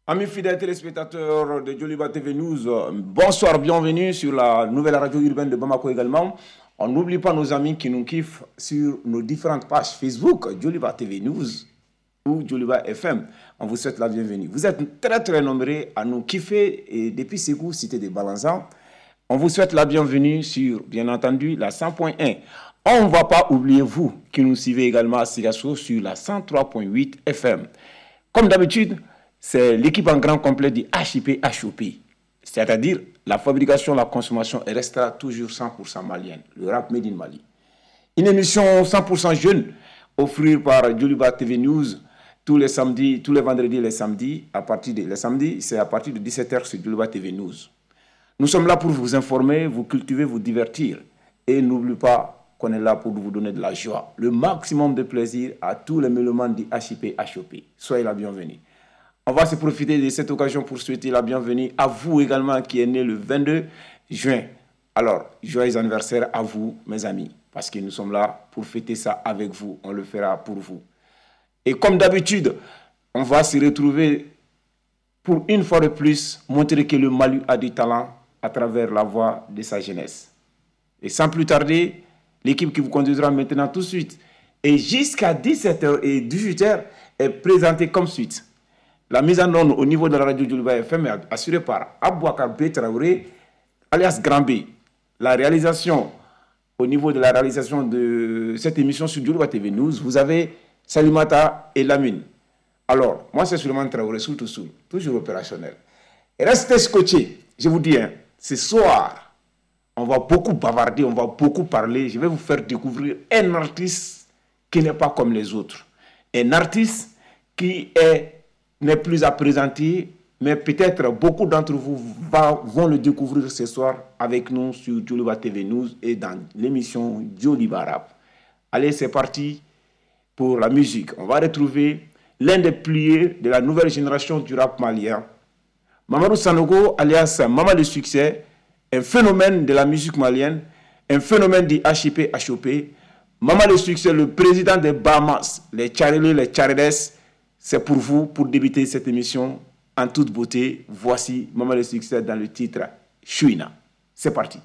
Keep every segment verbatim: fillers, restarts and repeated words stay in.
Amis fidèles téléspectateurs de Djoliba T V News, bonsoir, bienvenue sur la nouvelle radio urbaine de Bamako également. On n'oublie pas nos amis qui nous kiffent sur nos différentes pages Facebook, Djoliba T V News ou Djoliba F M. On vous souhaite la bienvenue. Vous êtes très très nombreux à nous kiffer et depuis Ségou, cité de Balanzan, on vous souhaite la bienvenue sur, bien entendu, la cent point un. On ne va pas oublier vous qui nous suivez également à Sigasso sur la cent trois point huit F M. Comme d'habitude, c'est l'équipe en grand complet du H I P H O P, c'est-à-dire la fabrication, la consommation restera toujours cent pour cent malienne, le rap made in Mali. Une émission cent pour cent jeune, offerte par Djoliba T V News tous les samedis, tous les vendredis et les samedis, à partir de, les samedis, c'est à partir de dix-sept heures sur Djoliba T V News. Nous sommes là pour vous informer, vous cultiver, vous divertir. Et n'oubliez pas qu'on est là pour vous donner de la joie, le maximum de plaisir à tous les mélomanes du H I P H O P. Soyez la bienvenue. On va se profiter de cette occasion pour souhaiter la bienvenue à vous également qui est né le vingt-deux juin. Alors, joyeux anniversaire à vous, mes amis, parce que nous sommes là pour fêter ça avec vous. On le fera pour vous. Et comme d'habitude, on va se retrouver pour une fois de plus montrer que le Mali a du talent à travers la voix de sa jeunesse. Et sans plus tarder, l'équipe qui vous conduira maintenant tout de suite et jusqu'à dix-sept heures et dix-huit heures est présentée comme suite. La mise en onde au niveau de la radio Djoliba F M est assurée par Abouakar B. Traoré, alias Grand B. La réalisation, au niveau de la réalisation de cette émission sur Djoliba T V News, vous avez Salimata et Lamine. Alors, moi c'est Suleiman Traoré, sous tout sous, toujours opérationnel. Et restez scotchés, je vous dis, hein, ce soir, on va beaucoup bavarder, on va beaucoup parler. Je vais vous faire découvrir un artiste qui n'est pas comme les autres. Un artiste qui est n'est plus à présenter, mais peut-être beaucoup d'entre vous va, vont le découvrir ce soir avec nous sur Djoliba T V News et dans l'émission Djoliba Rap. Allez, c'est parti pour la musique. On va retrouver l'un des piliers de la nouvelle génération du rap malien, Mamadou Sanogo, alias Mama le Succès, un phénomène de la musique malienne, un phénomène du H I P H O P. Mama le Succès, le président des Bahamas, les Charelés, les Charedes. C'est pour vous, pour débuter cette émission en toute beauté. Voici Maman le Succès dans le titre Chouina. C'est parti.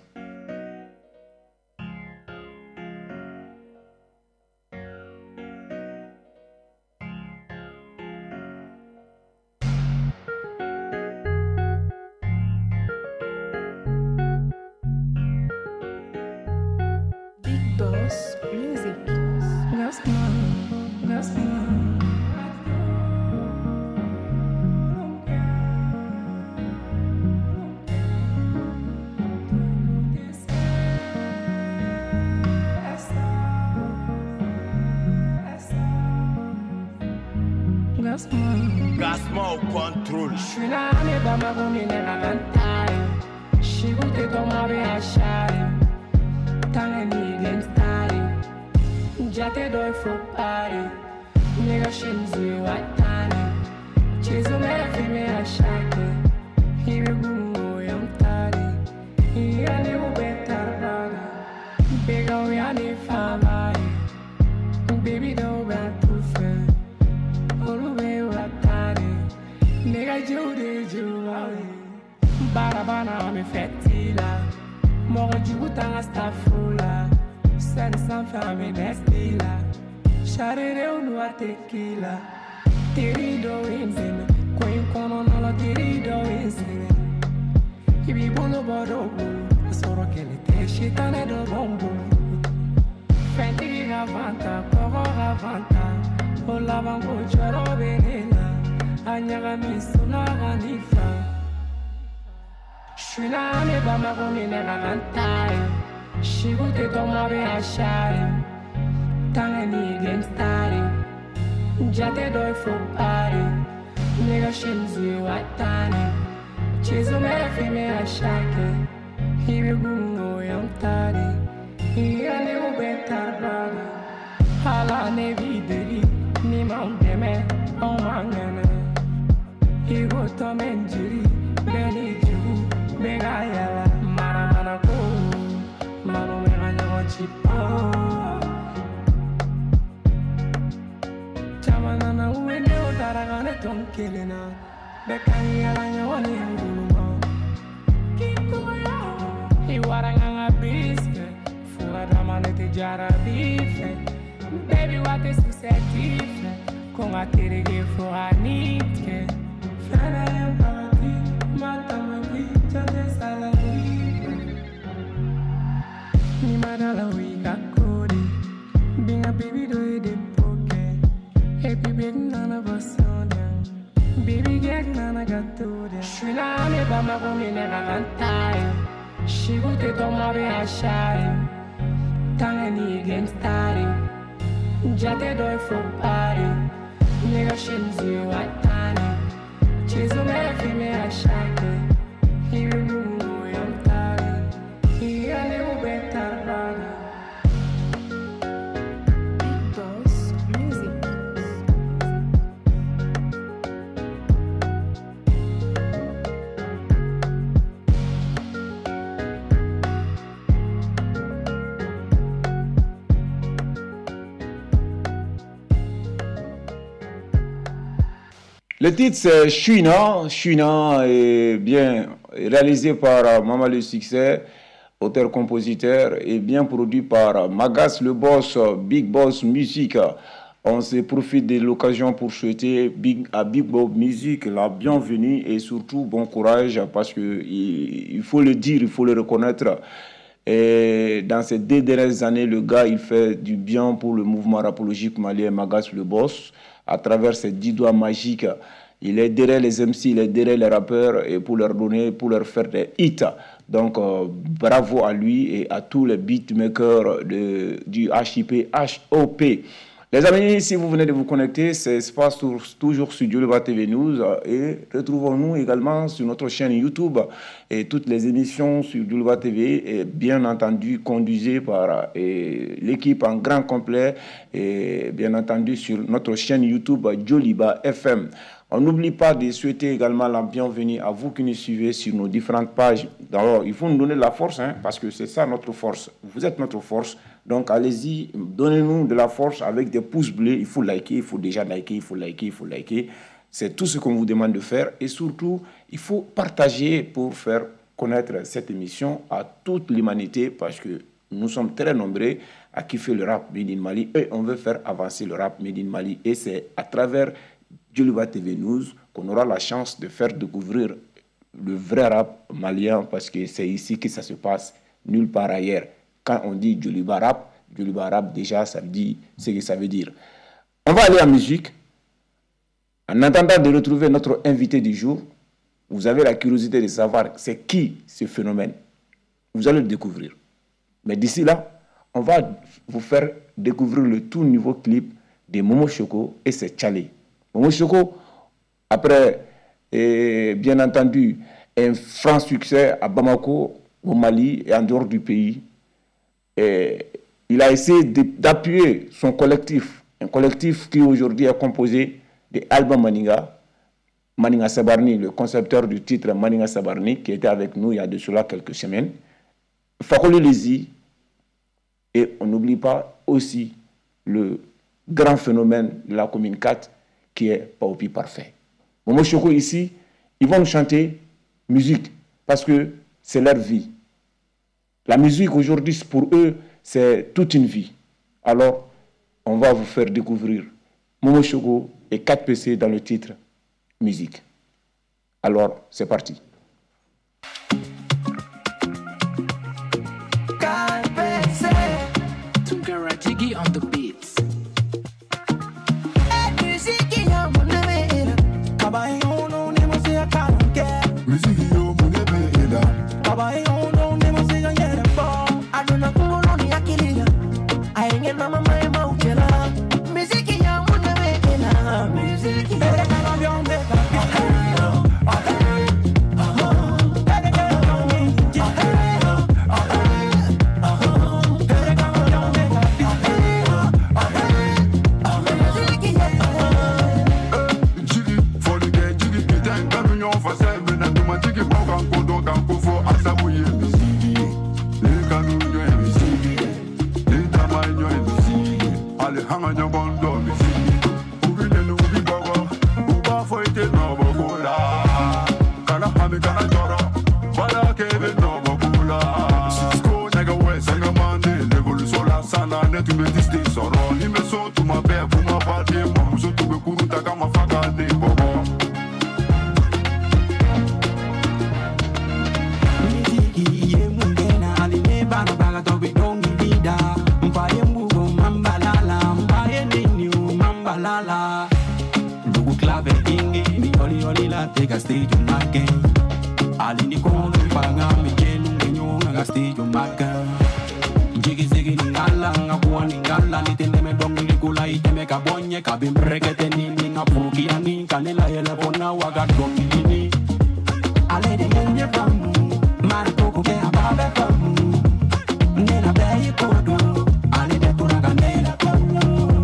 Big Boss Music. Gasman, Gasman. Gasman au contrôle. Je suis là, mais pas ma commune est la ventaille. Je suis goûté ton mari à chai. Tant et ni game style. Jate do il faut party. Nigga shinzu watani. Chizo me filme a shake. Here you go, yam tari. Here you better body. Big on ya ni family. Baby don't want to fail. Nigga Judy Judy Barabana me fetila Moro Jugutanga stafula Sen san fame nestila Sharere unua tequila Tirido inzime Kwen kono nolo tirido inzime Ibi bolo bodo bulu Soro kele te shitane do bombu Fendi ravanta, koro ravanta Ola bango choro benela Anyaga misuna ganifa. J'suis là mais pas ma commune est la ventaille. J'suis goûté ton mari à chai. Tant et ni game style. Jate do il faut party. Nigga shinzu watani. Chizo me filme a shake. Here you go, yam tari. Here you better body. Hala ne videri. Ni mandeme, on mangene. Higo to menjiri, beni jigu, bega yala, mana mana ko, mano mega nyago chipo. Chamana na uwe ne o daragane ton kelena. Bekani alanya wani nguluma Kikuya Iwaranga biske Fura damane te jara bife Baby what is susceptible Konga terege fura nitke Fana empati Matamaki Chate salarife Ni madala wika kodi Binga baby do de poke Happy big nana basonda Baby get nana gatode Shuna me bama komine rakantai Shigute tomabe ashari Tangani game starry Jate doi for party Nigga shinzi watani Chizu me fime ashake Hiru mungu yamtari Hiya ne ubetar bada Big Boss Music. Le titre c'est Chouina. Chouina est bien réalisé par Mama Le Succès, auteur-compositeur, et bien produit par Magas le Boss, Big Boss Music. On se profite de l'occasion pour souhaiter Big, à Big Boss Music la bienvenue et surtout bon courage parce que il, il faut le dire, il faut le reconnaître. Et dans ces deux dernières années, le gars il fait du bien pour le mouvement rapologique malien Magas le Boss. À travers ses dix doigts magiques, il est derrière les M C, il est derrière les rappeurs et pour leur donner, pour leur faire des hits. Donc, euh, bravo à lui et à tous les beatmakers de, du H I P H O P. Les amis, si vous venez de vous connecter, ça se passe toujours sur Djoliba T V News et retrouvons-nous également sur notre chaîne YouTube et toutes les émissions sur Djoliba T V et bien entendu conduisées par et, l'équipe en grand complet et bien entendu sur notre chaîne YouTube Djoliba F M. On n'oublie pas de souhaiter également la bienvenue à vous qui nous suivez sur nos différentes pages. D'abord, il faut nous donner de la force, hein, parce que c'est ça notre force. Vous êtes notre force. Donc, allez-y, donnez-nous de la force avec des pouces bleus. Il faut liker, il faut déjà liker, il faut liker, il faut liker. C'est tout ce qu'on vous demande de faire. Et surtout, il faut partager pour faire connaître cette émission à toute l'humanité, parce que nous sommes très nombreux à kiffer le rap Made in Mali et on veut faire avancer le rap Made in Mali. Et c'est à travers Djoliba T V News qu'on aura la chance de faire découvrir le vrai rap malien parce que c'est ici que ça se passe, nulle part ailleurs. Quand on dit Djoliba rap, Djoliba rap déjà ça dit ce que ça veut dire. On va aller en musique. En attendant de retrouver notre invité du jour, vous avez la curiosité de savoir c'est qui ce phénomène. Vous allez le découvrir. Mais d'ici là, on va vous faire découvrir le tout nouveau clip de Momo Choco et c'est Tchalé. Momo Choco, après, et bien entendu, un franc succès à Bamako, au Mali et en dehors du pays. Et il a essayé d'appuyer son collectif, un collectif qui aujourd'hui est composé de Alba Maninga, Maninga Sabarni, le concepteur du titre Maninga Sabarni, qui était avec nous il y a de cela quelques semaines, Fakoli Lezi, et on n'oublie pas aussi le grand phénomène de la commune quatre, qui est Paopi Parfait. Momo Choco ici, ils vont nous chanter musique, parce que c'est leur vie. La musique aujourd'hui, pour eux, c'est toute une vie. Alors, on va vous faire découvrir Momo Choco et quatre P C dans le titre musique. Alors, c'est parti. Jiggy on the beats. Music yo munebela, baba yo no nemo se akanke. Music yo munebela, baba yo no nemo se yere bo. Aduna kuno ni akiliya, ayenge mama mai maukela. Music yo munebela, music yo. Bere kana byonde ka. la la. Lugu clave ingi, mi oli oli la tega stage on my game. Ali ni kono panga mi jenu ngenyo nga stage on my game. Jigi zigi ni ngala nga kuwa ni ngala ni tene me dong ni kula iteme ka bonye ka bimrekete ni ni nga puki ani kanela yele bona waga domi ni. Ale de nyenye pamu, mari toko ke ababe pamu. Nena bayi kodo, ale de turaga nena pamu.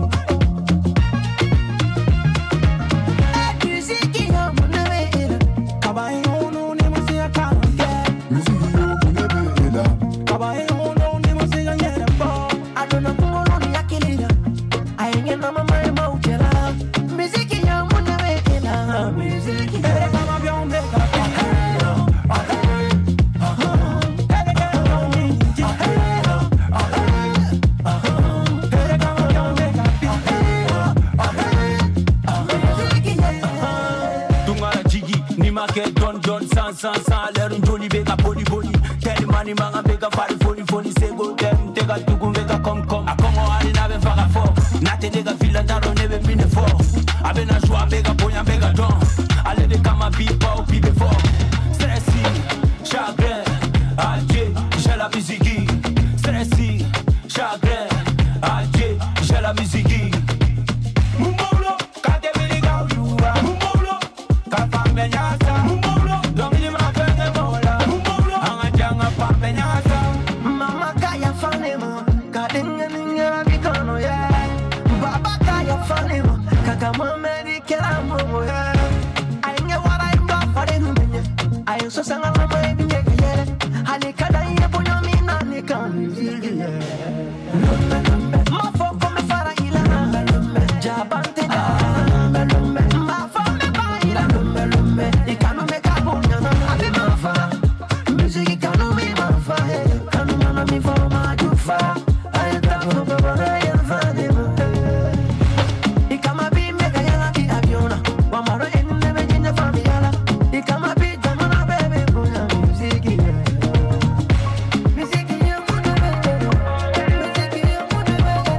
Musiki yo munebe ila, kabayi ono ni musia kanke. Musiki yo munebe ila, kabayi ono ni musia nyere bo. Adona kuolo ni akilila, ayenge na mama ema uchela. Musiki yo munebe ila, musiki yo kama byombe kaka. Market don don san san san lerun joli bega body body tell money manga bega fari foni foni sego dem tega tugu bega kom kom akongo ali na ben faga fo na te nega villa daro nebe mine fo abena joa bega bonya bega don ale de kama pipa ou pipe fo stressy chagrin alje j'ai la musique stressy chagrin alje j'ai la musique mumbolo kate biliga yuwa mumbolo kafa menya Mama kaya fanema, kadinga ninga bikono ya. Baba kaya fanema, kaka mamedi kela momo ya. Ainge wara imba fare humenye, ayo so sanga mama ebinye kaya. Hali kada ye bonyo mina ni kan zigi ya. Ma fo come fara ila, jabante da. Ma fo me ba ila, ikano me kabonya na abi ma fa. Music ikano me ma fa. Mi forma jufa, I ta for baba ya fadema. Ikama bi mega ya bi aviona, wa maro enne be jinya familiala. Ikama bi jamana bebe kuna music ya. Music ya kuna bebe, music ya kuna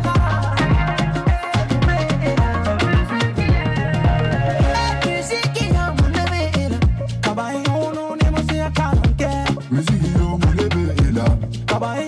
bebe. Music ya kuna bebe, kabai ono ni musia kanke. Music ya kuna bebe, kabai.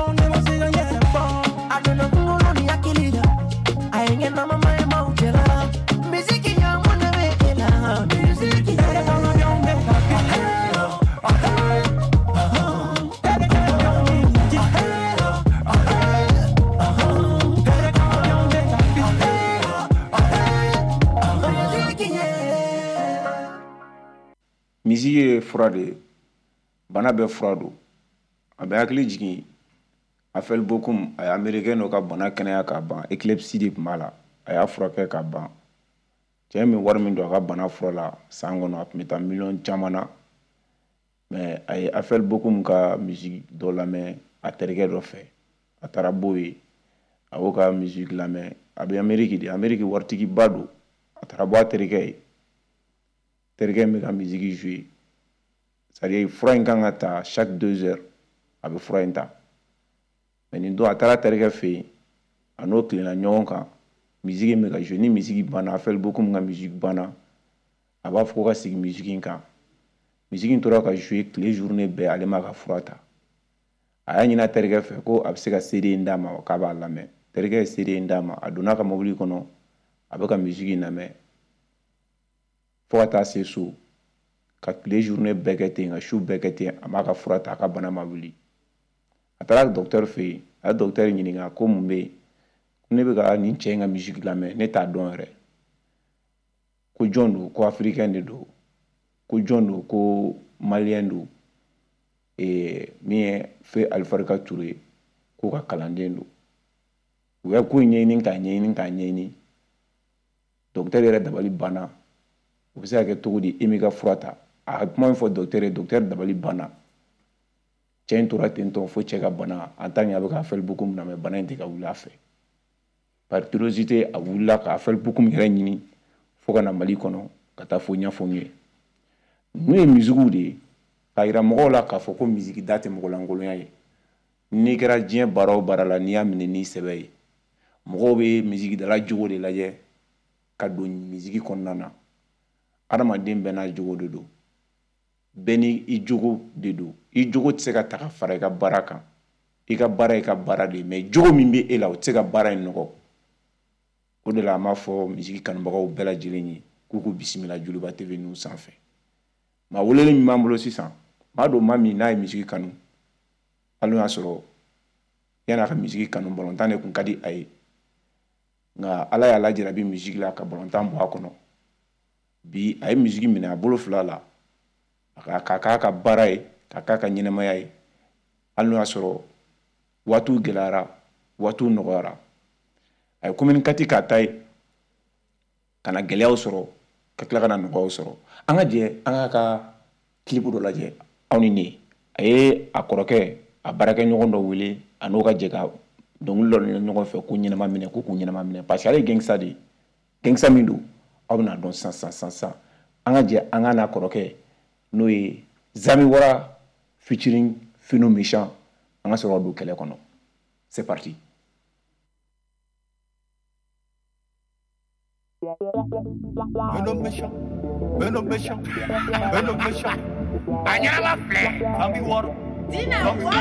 Misi ye fura de bana bɛ fura don a bɛ hakili jigin Afel Bokum a ye américain dɔ ka bana kɛnɛya ka ban épilepsie de tun b'a la a y'a furakɛ ka ban cɛ min wari min don a ka bana fura la san kɔnɔ a tun bɛ taa miliyɔn caman na mais a ye Afel Bokum ka musique dɔ lamɛn a terikɛ dɔ fɛ a taara b'o ye a y'o ka musique lamɛn a bɛ Amérique de Amérique waritigiba don a taara bɔ a terikɛ ye terikɛ min bɛ ka musique jouer c'est-à-dire fura in kan ka ta chaque deux heures a bɛ fura in ta mais nin don a taara terikɛ fɛ yen a n'o tilenna ɲɔgɔn kan musique in bɛ ka jouer ni musique banna Afel Bokum ka musique banna a b'a fɔ ko ka sigi musique in kan musique in tora ka jouer tile journée bɛɛ ale ma ka fura ta a y'a ɲini a terikɛ fɛ ko a bɛ se ka C D in d'a ma k'a b'a lamɛn terikɛ ye C D in d'a ma a donna a ka mobili kɔnɔ a bɛ ka musique in lamɛn fo ka taa se so ka tile journée bɛɛ kɛ ten ka su bɛɛ kɛ ten a m'a ka fura ta a ka bana ma wuli a taara docteur fɛ yen a ye docteur ɲininka ko mun bɛ yen ko ne bɛ ka nin cɛ in ka musique lamɛn ne t'a dɔn yɛrɛ ko jɔn don ko africain de don ko jɔn don ko malien don ee min ye Fɛ Alifarika Ture k'o ka kalanden don u ye ko in ɲɛɲini k'a ɲɛɲini k'a ɲɛɲini docteur yɛrɛ dabali banna o bɛ se ka kɛ cogo di e m'i ka fura ta a ye kuma min fɔ docteur ye docteur dabali banna cɛ in tora ten tɔ fo cɛ ka bana en tant que a bɛ ka Afel Bokum lamɛn bana in tɛ ka wuli a fɛ par curiosité a wulila ka Afel Bokum yɛrɛ ɲini fo ka na Mali kɔnɔ ka taa fo ɲɛfɔ n ye n'u ye musique de ye k'a yira mɔgɔw la k'a fɔ ko musique da tɛ mɔgɔlankolonya ye n'i kɛra diɲɛ baara o baara la n'i y'a minɛ n'i sɛbɛ ye mɔgɔw bɛ musique dala jogo de lajɛ ka don musique kɔnɔna na adamaden bɛɛ n'a jogo de don bɛɛ ni i jogo de don i jogo tɛ se ka ta ka fara i ka baara kan i ka baara i ka baara de mais jogo min bɛ e la o tɛ se ka baara in nɔgɔ o de la an b'a fɔ musique kanubagaw bɛɛ lajɛlen ye k'u k'u bisimila Joliba T V ninnu sanfɛ maa welelen min b'an bolo sisan maa dɔ maa min n'a ye musique kanu hali n'o y'a sɔrɔ yan'a ka musique kanu balontan de kun ka di a ye nka ala y'a lajarabi musique la ka balontan bɔ a kɔnɔ bi a ye musique minɛ a bolo fila la a ka k'a ka baara ye ka k'a ka ɲɛnɛmaya ye hali n'o y'a sɔrɔ waatiw gɛlɛyara waatiw nɔgɔyara a ye communiqué k'a ta ye ka na gɛlɛyaw sɔrɔ ka tila ka na nɔgɔyaw sɔrɔ an ka jɛ an ka ka clip dɔ lajɛ aw ni ne a ye a kɔrɔkɛ a baarakɛɲɔgɔn dɔ wele a n'o ka jɛ ka dɔnkili dɔ ɲɔgɔn fɛ ko ɲɛnama minɛ ko k'u ɲɛnama minɛ parce que ale ye gangsta de ye gangsta min don aw bɛna dɔn sisan sisan sisan sisan an ka jɛ an ka n'a kɔrɔkɛ n'o ye Zami Wara featuring Fino Méchant an ka sɔrɔ ka don kɛlɛ kɔnɔ c'est parti. Fino Méchant, Fino Méchant, Fino Méchant. Añala flè, Zami Wara. Dina what?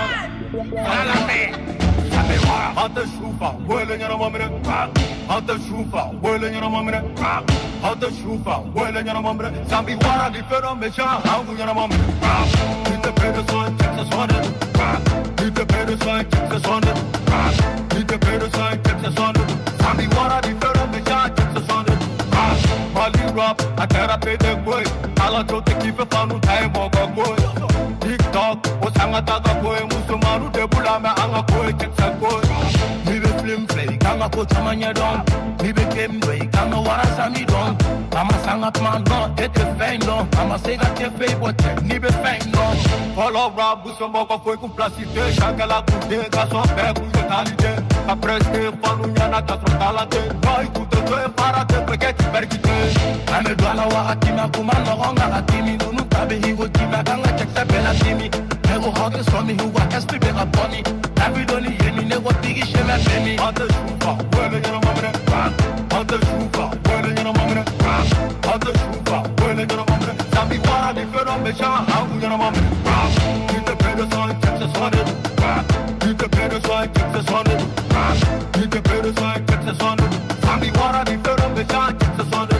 Ala me. Zami Wara. Hata shufa, wele nyana mamre. Hata shufa, wele nyana mamre. Hata shufa, wele nyana mamre. Zami Wara di Fino Méchant, hangu nyana mamre. Nite pede son, Texas Honda. Nite pede son, Texas Honda. Nite pede son, Texas Honda. Zami Wara di Fino Méchant, Texas Honda. Mali rap, a terra pede boy. Ala trote kife fanu tai mogo boy. TikTok, o sanga taga boy. Musumanu de bulame anga boy teksa boy. Nibe film play, kanga ko chamanya don. Nibe game play, kanga wara sami don. Ama sanga man don, ete fein don. Ama sega te fei bote, nibe fein don. Follow rap, busumogo foi com placide. Shakala kude, kaso pe kuye talide. Apreste fanu nyana kasrotalate. Noi kuto toe parate, peketi perkite. Ame dwala wa atima kumano honga atimi. Nunu kabe higo tima, kanga cheksa bela timi. Nego hoge somi huwa espi bega poni. Davidoni yemi nego tigi sheme bemi. Hata shufa, wele nyana mamre. Hata shufa, wele nyana mamre. Hata shufa, wele nyana mamre. Zami Wara di Fino Méchant, hangu nyana mamre. Nite pede son, Texas Honda. Nite pede son, Texas Honda. Nite pede son, Texas Honda. Zami Wara di Fino Méchant, Texas Honda.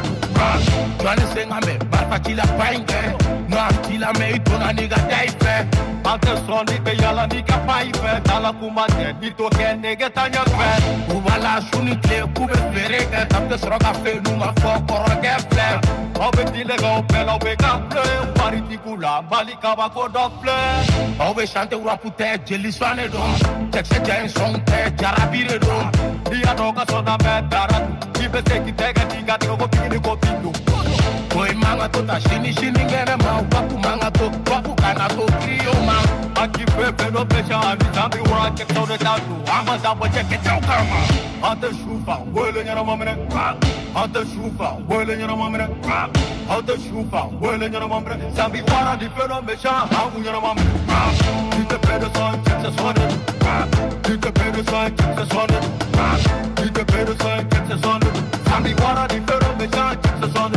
Johnny Sengame, Barfa Kila Painke. No am Kila me itona niga daife. Ante soni be yala niga paife. Tala kumate, nito ke nege tanya fe. Uvala shuni kle kube fereke. Tamte sroga fe numa fo koroge fle. Obe dile ga opela obe ga ple. Pariti kula, bali kaba kodo fle. Obe chante ura pute, jeli swane dom. Tekse jen song te, jarabire dom. Dia doga soda me darat. Ibe seki tega tiga tiga ko pini ko pindu. Boy manga to ta shini shini ngene ma wapu manga to wapu kana to krio ma. Aki pepe no pecha ami Zami Wara check out the tattoo. Ama zabo check it out karma. Hata shufa, wele nyana mamre. Hata shufa, wele nyana mamre. Hata shufa, wele nyana mamre. Zami Wara di Fino Méchant, hangu nyana mamre. Nite pede son, Texas Honda. Nite pede son, Texas Honda. Nite pede son, Texas Honda. Zami Wara di Fino Méchant, Texas Honda.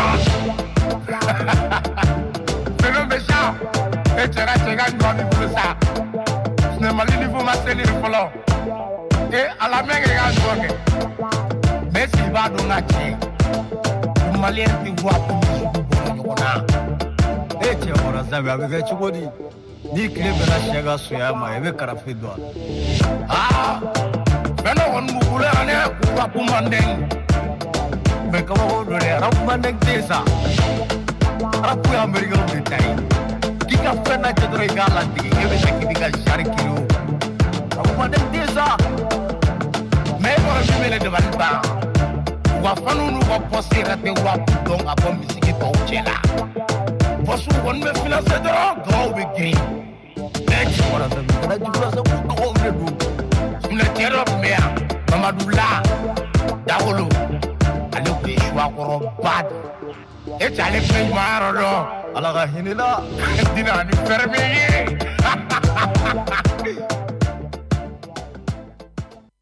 Fino Méchant, et tu restes gagnant du plus ça. Ce n'est pas le niveau masculin de follow. Et à la main, il y a mais si va dans la chi, le malien qui voit pour nous. Et tu vois, ça va avec tu body. Ni clé de la chèga soya, ma eve carafe d'or. Ah, mais non, on nous voulait aller pour mandeng. Mais comment on doit aller pour mandeng, c'est ça. Rapu Amerika Britai. Kika fena chedro igala tiki ebe seki diga shari kilo. Rapu mandeng desa. Me ko bimele de balba. Wa fanu nu wa posi rate wa pudong apa misiki to chela. Posu won me finance dro go be game. Next for us na jula sa ku ko ne du. Sule tero me Mamadula. Dawolo. Ale ku shwa ko bad. E chale pe maro ala ga hinila dina ni fermi.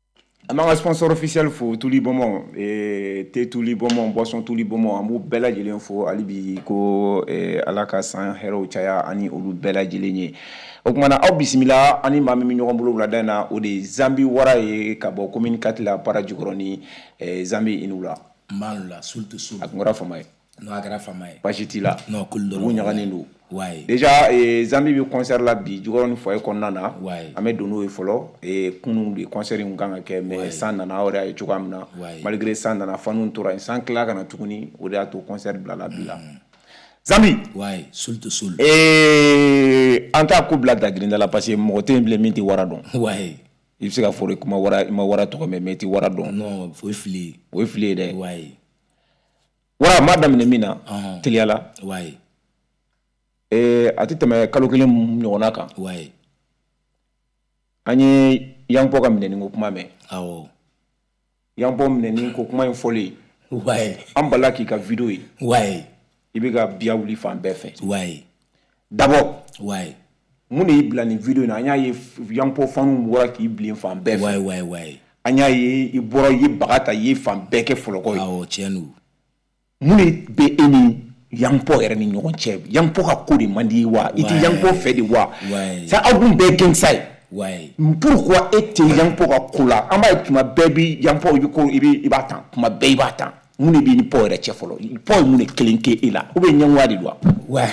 Among sponsor officiel fo Touli Beaumont et Té Touli Beaumont boisson Touli Beaumont amu bela jelen fo alibi ko alaka san hero chaya ani olu bela jelenye o kuma na aw bisimila ani maa min ɲɔgɔn bolo wulada in na o de Zambi wara ye ka bɔ commune quatre la para jukɔrɔni Zambi inula mbanu la sultu sul a kun kɛra fama ye no a kɛra fama ye basi t'i la non kul dɔ u ɲaganen don ouais déjà Zambi bi concert la bi jukɔrɔni foyer kɔnɔna na ouais an bɛ don n'o ye fɔlɔ et kunu de concert in kan ka kɛ mais san nana aw yɛrɛ ye cogoya min na malgré san nana fanu tora yen san tila kana tuguni o de y'a to concert bilala bi la Zambi ouais sultu sul eh an t'a ko bila dagirinda la parce que mɔgɔ tɛ yen bilen min tɛ wara dɔn ouais i bɛ se ka fɔ kuma wara i ma wara tɔgɔ mɛn mais i tɛ wara dɔn non o ye fili o ye fili ye dɛ ouais wara ma daminɛ min na teliya la ouais eh a tɛ tɛmɛ kalo kelen ɲɔgɔnna kan ouais an ye Yankpɔ ka minɛni ko kuma mɛn awɔ Yankpɔ minɛni ko kuma in fɔlen ouais an bala k'i ka video ye ouais i bɛ ka biya wuli fan bɛɛ fɛ ouais d'abord ouais mun de y'i bila nin video in na an y'a ye Yankpɔ fanu bɔra k'i bilen fan bɛɛ fɛ ouais ouais ouais an y'a ye i bɔra i ye baga ta i ye fan bɛɛ kɛ fɔlɔkɔ ye awɔ tiɲɛ don mun de bɛ e ni Yankpɔ yɛrɛ ni ɲɔgɔn cɛ Yankpɔ ka ko de man di wa i tɛ Yankpɔ fɛ de wa ça aw dun bɛɛ gangsta ye ouais pourquoi e tɛ Yankpɔ ka ko la an b'a ye tuma bɛɛ bi Yankpɔ i bɛ ko i bɛ i b'a tan tuma bɛɛ i b'a tan mun de b'i ni Pɔ yɛrɛ cɛ fɔlɔ Pɔ ye mun de kelen kɛ e la ou bien ɲɛngoya de don wa ouais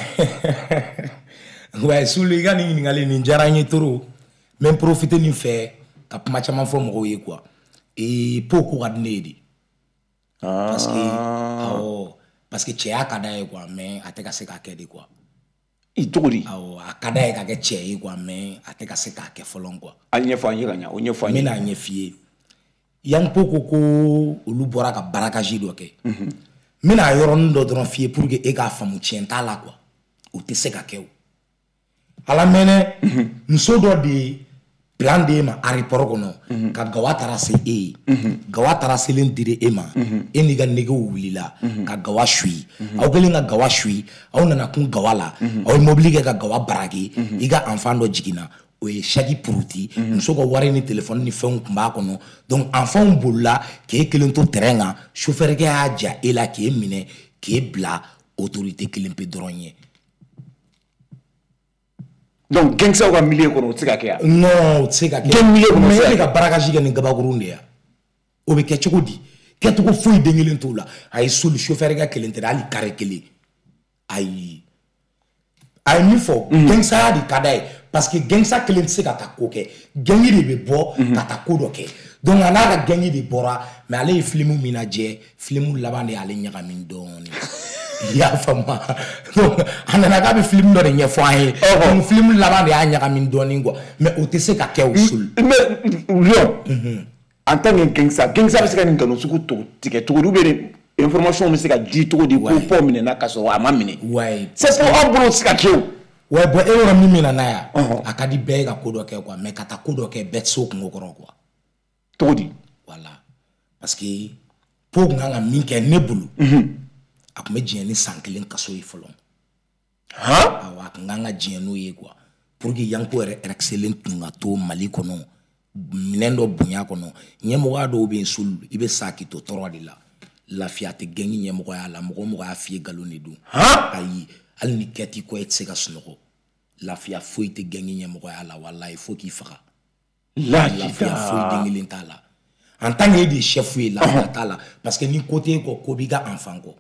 ouais Sulu i ka nin ɲininkali nin diyara n ye trop n bɛ n profiter nin fɛ ka kuma caman fɔ mɔgɔw ye quoi et Pɔ ko ka di ne ye de parce que awɔ parce que cɛya ka d'a ye quoi mais a tɛ ka se k'a kɛ de quoi i cogo di awɔ a ka d'a ye ka kɛ cɛ ye quoi mais a tɛ ka se k'a kɛ fɔlɔ quoi a ɲɛfɔ an ye ka ɲɛ o ɲɛfɔ an ye n bɛna ɲɛf'i ye Yankpɔ ko ko olu bɔra ka barakasi dɔ kɛ n bɛna yɔrɔnin dɔ dɔrɔn f'i ye pour que e k'a faamu tiɲɛ t'a la quoi o tɛ se ka kɛ o ala mɛnɛ muso dɔ de plan de ma aéroport kɔnɔ ka gawa taara se e ye gawa taara selen dira e ma e n'i ka negew wulila ka gawa suyi aw kɛlen ka gawa suyi aw nana kun gawa la aw ye mobili kɛ ka gawa baraki i ka enfant dɔ jiginna o ye chaki puruti muso ka wari ni téléphone ni fɛnw tun b'a kɔnɔ donc enfant bolila k'e kelen to terrain kan chauffeur kɛ y'a ja e la k'e minɛ k'e bila autorité kelen pe dɔrɔn ye donc gangsta ka milieu kɔnɔ o tɛ se ka kɛ yan non o tɛ se ka kɛ gang milieu kɔnɔ mais e bɛ ka barakasi kɛ nin gabakurun de ya o bɛ kɛ cogo di kɛcogo foyi den kelen t'o la a ye Sulu chauffeur ka kelen tɛ hali carré kelen ayi a ye min fɔ gangstaya de ka d'a ye parce que gangsta kelen tɛ se ka taa ko kɛ gangi de bɛ bɔ ka taa ko dɔ kɛ donc a n'a ka gangi de bɔra mais ale ye film min lajɛ film laban de y'ale ɲagami dɔɔnin i y'a faamu donc a nana k'a bɛ film dɔ de ɲɛfɔ an ye donc film laban de y'a ɲagami dɔɔnin quoi mais o tɛ se ka kɛ o Sulu mais Lion en tant que gangsta gangsta bɛ se ka nin nkalon sugu tigɛ cogo di ou bien information bɛ se ka di cogo di ko Pɔ minɛna ka sɔrɔ a ma minɛ ouais c'est pour aw bolo o tɛ se ka kɛ o ouais bon e yɔrɔ min mina n'a ya a ka di bɛɛ ye ka ko dɔ kɛ quoi mais ka taa ko dɔ kɛ bɛɛ tɛ se o kungo kɔrɔ quoi cogo di voilà parce que Pɔ kun kan ka min kɛ ne bolo a tun bɛ diɲɛ ni san kelen kaso ye fɔlɔ awɔ a kun kan ka diɲɛ n'o ye quoi pour que Yankpɔ yɛrɛ excellent tun ka to Mali kɔnɔ minɛn dɔ bonya kɔnɔ ɲɛmɔgɔya dɔw bɛ yen Sulu i bɛ sa k'i to tɔɔrɔ de la lafiya tɛ gɛngi ɲɛmɔgɔya la mɔgɔ mɔgɔ y'a f'i ye nkalon de don ayi hali ni kɛ t'i kɔ e tɛ se ka sunɔgɔ lafiya foyi tɛ gɛngi ɲɛmɔgɔya la walayi fo k'i faga lafiya foyi den kelen t'a la en tant que e de ye chef ye lafiya t'a la parce que ni ko t'e kɔ ko b'i ka enfant kɔ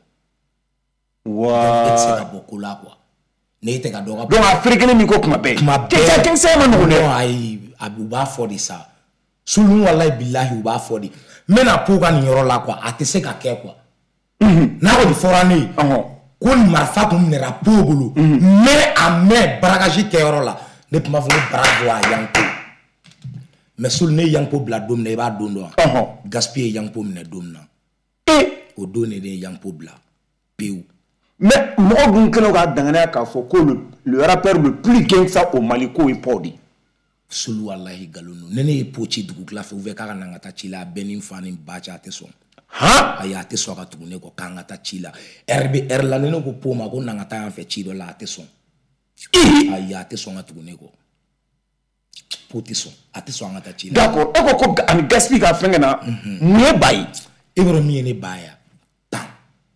wa e tɛ se ka bɔ ko la quoi ne tɛ ka dɔ ka donc a ferekelen min ko kuma bɛɛ kuma bɛɛ gangsta ma nɔgɔn dɛ ayi u b'a fɔ de sa Sulu walayi bilahi u b'a fɔ de n bɛna Pɔ ka nin yɔrɔ la quoi a tɛ se ka kɛ quoi n'a kɔni fɔra ne ye ko marifa kun minɛra Pɔ bolo mais a mɛn barakasi kɛyɔrɔ la ne tun b'a fɔ ko bravo a Yankpɔ mais Sulu ne ye Yankpɔ bila don min na i b'a don dɔn wa gaspille ye Yankpɔ minɛ don min na o don de ye Yankpɔ bila pewu mais mɔgɔ dun kɛlen k'a danganiya k'a fɔ ko le le rappeur le plus gangsta au Mali ko ye Pɔ de Sulu walahi nkalon don ne ne ye Pɔ ci dugu tila fɛ ou bien k'a ka na n ka taa ci la a bɛɛ ni n fa ni n ba cɛ a tɛ sɔn ayi a tɛ sɔn ka tugu ne kɔ k'an ka taa ci la heure bɛ heure la ne ne ko Pɔ ma ko na n ka taa yan fɛ ci dɔ la a tɛ sɔn ayi a tɛ sɔn ka tugu ne kɔ po tɛ sɔn a tɛ sɔn an ka taa ci la. d'accord e ko ko ani gaspille ka fɛnkɛ na mun ye ba ye. e b'a dɔn min ye ne ba ye tan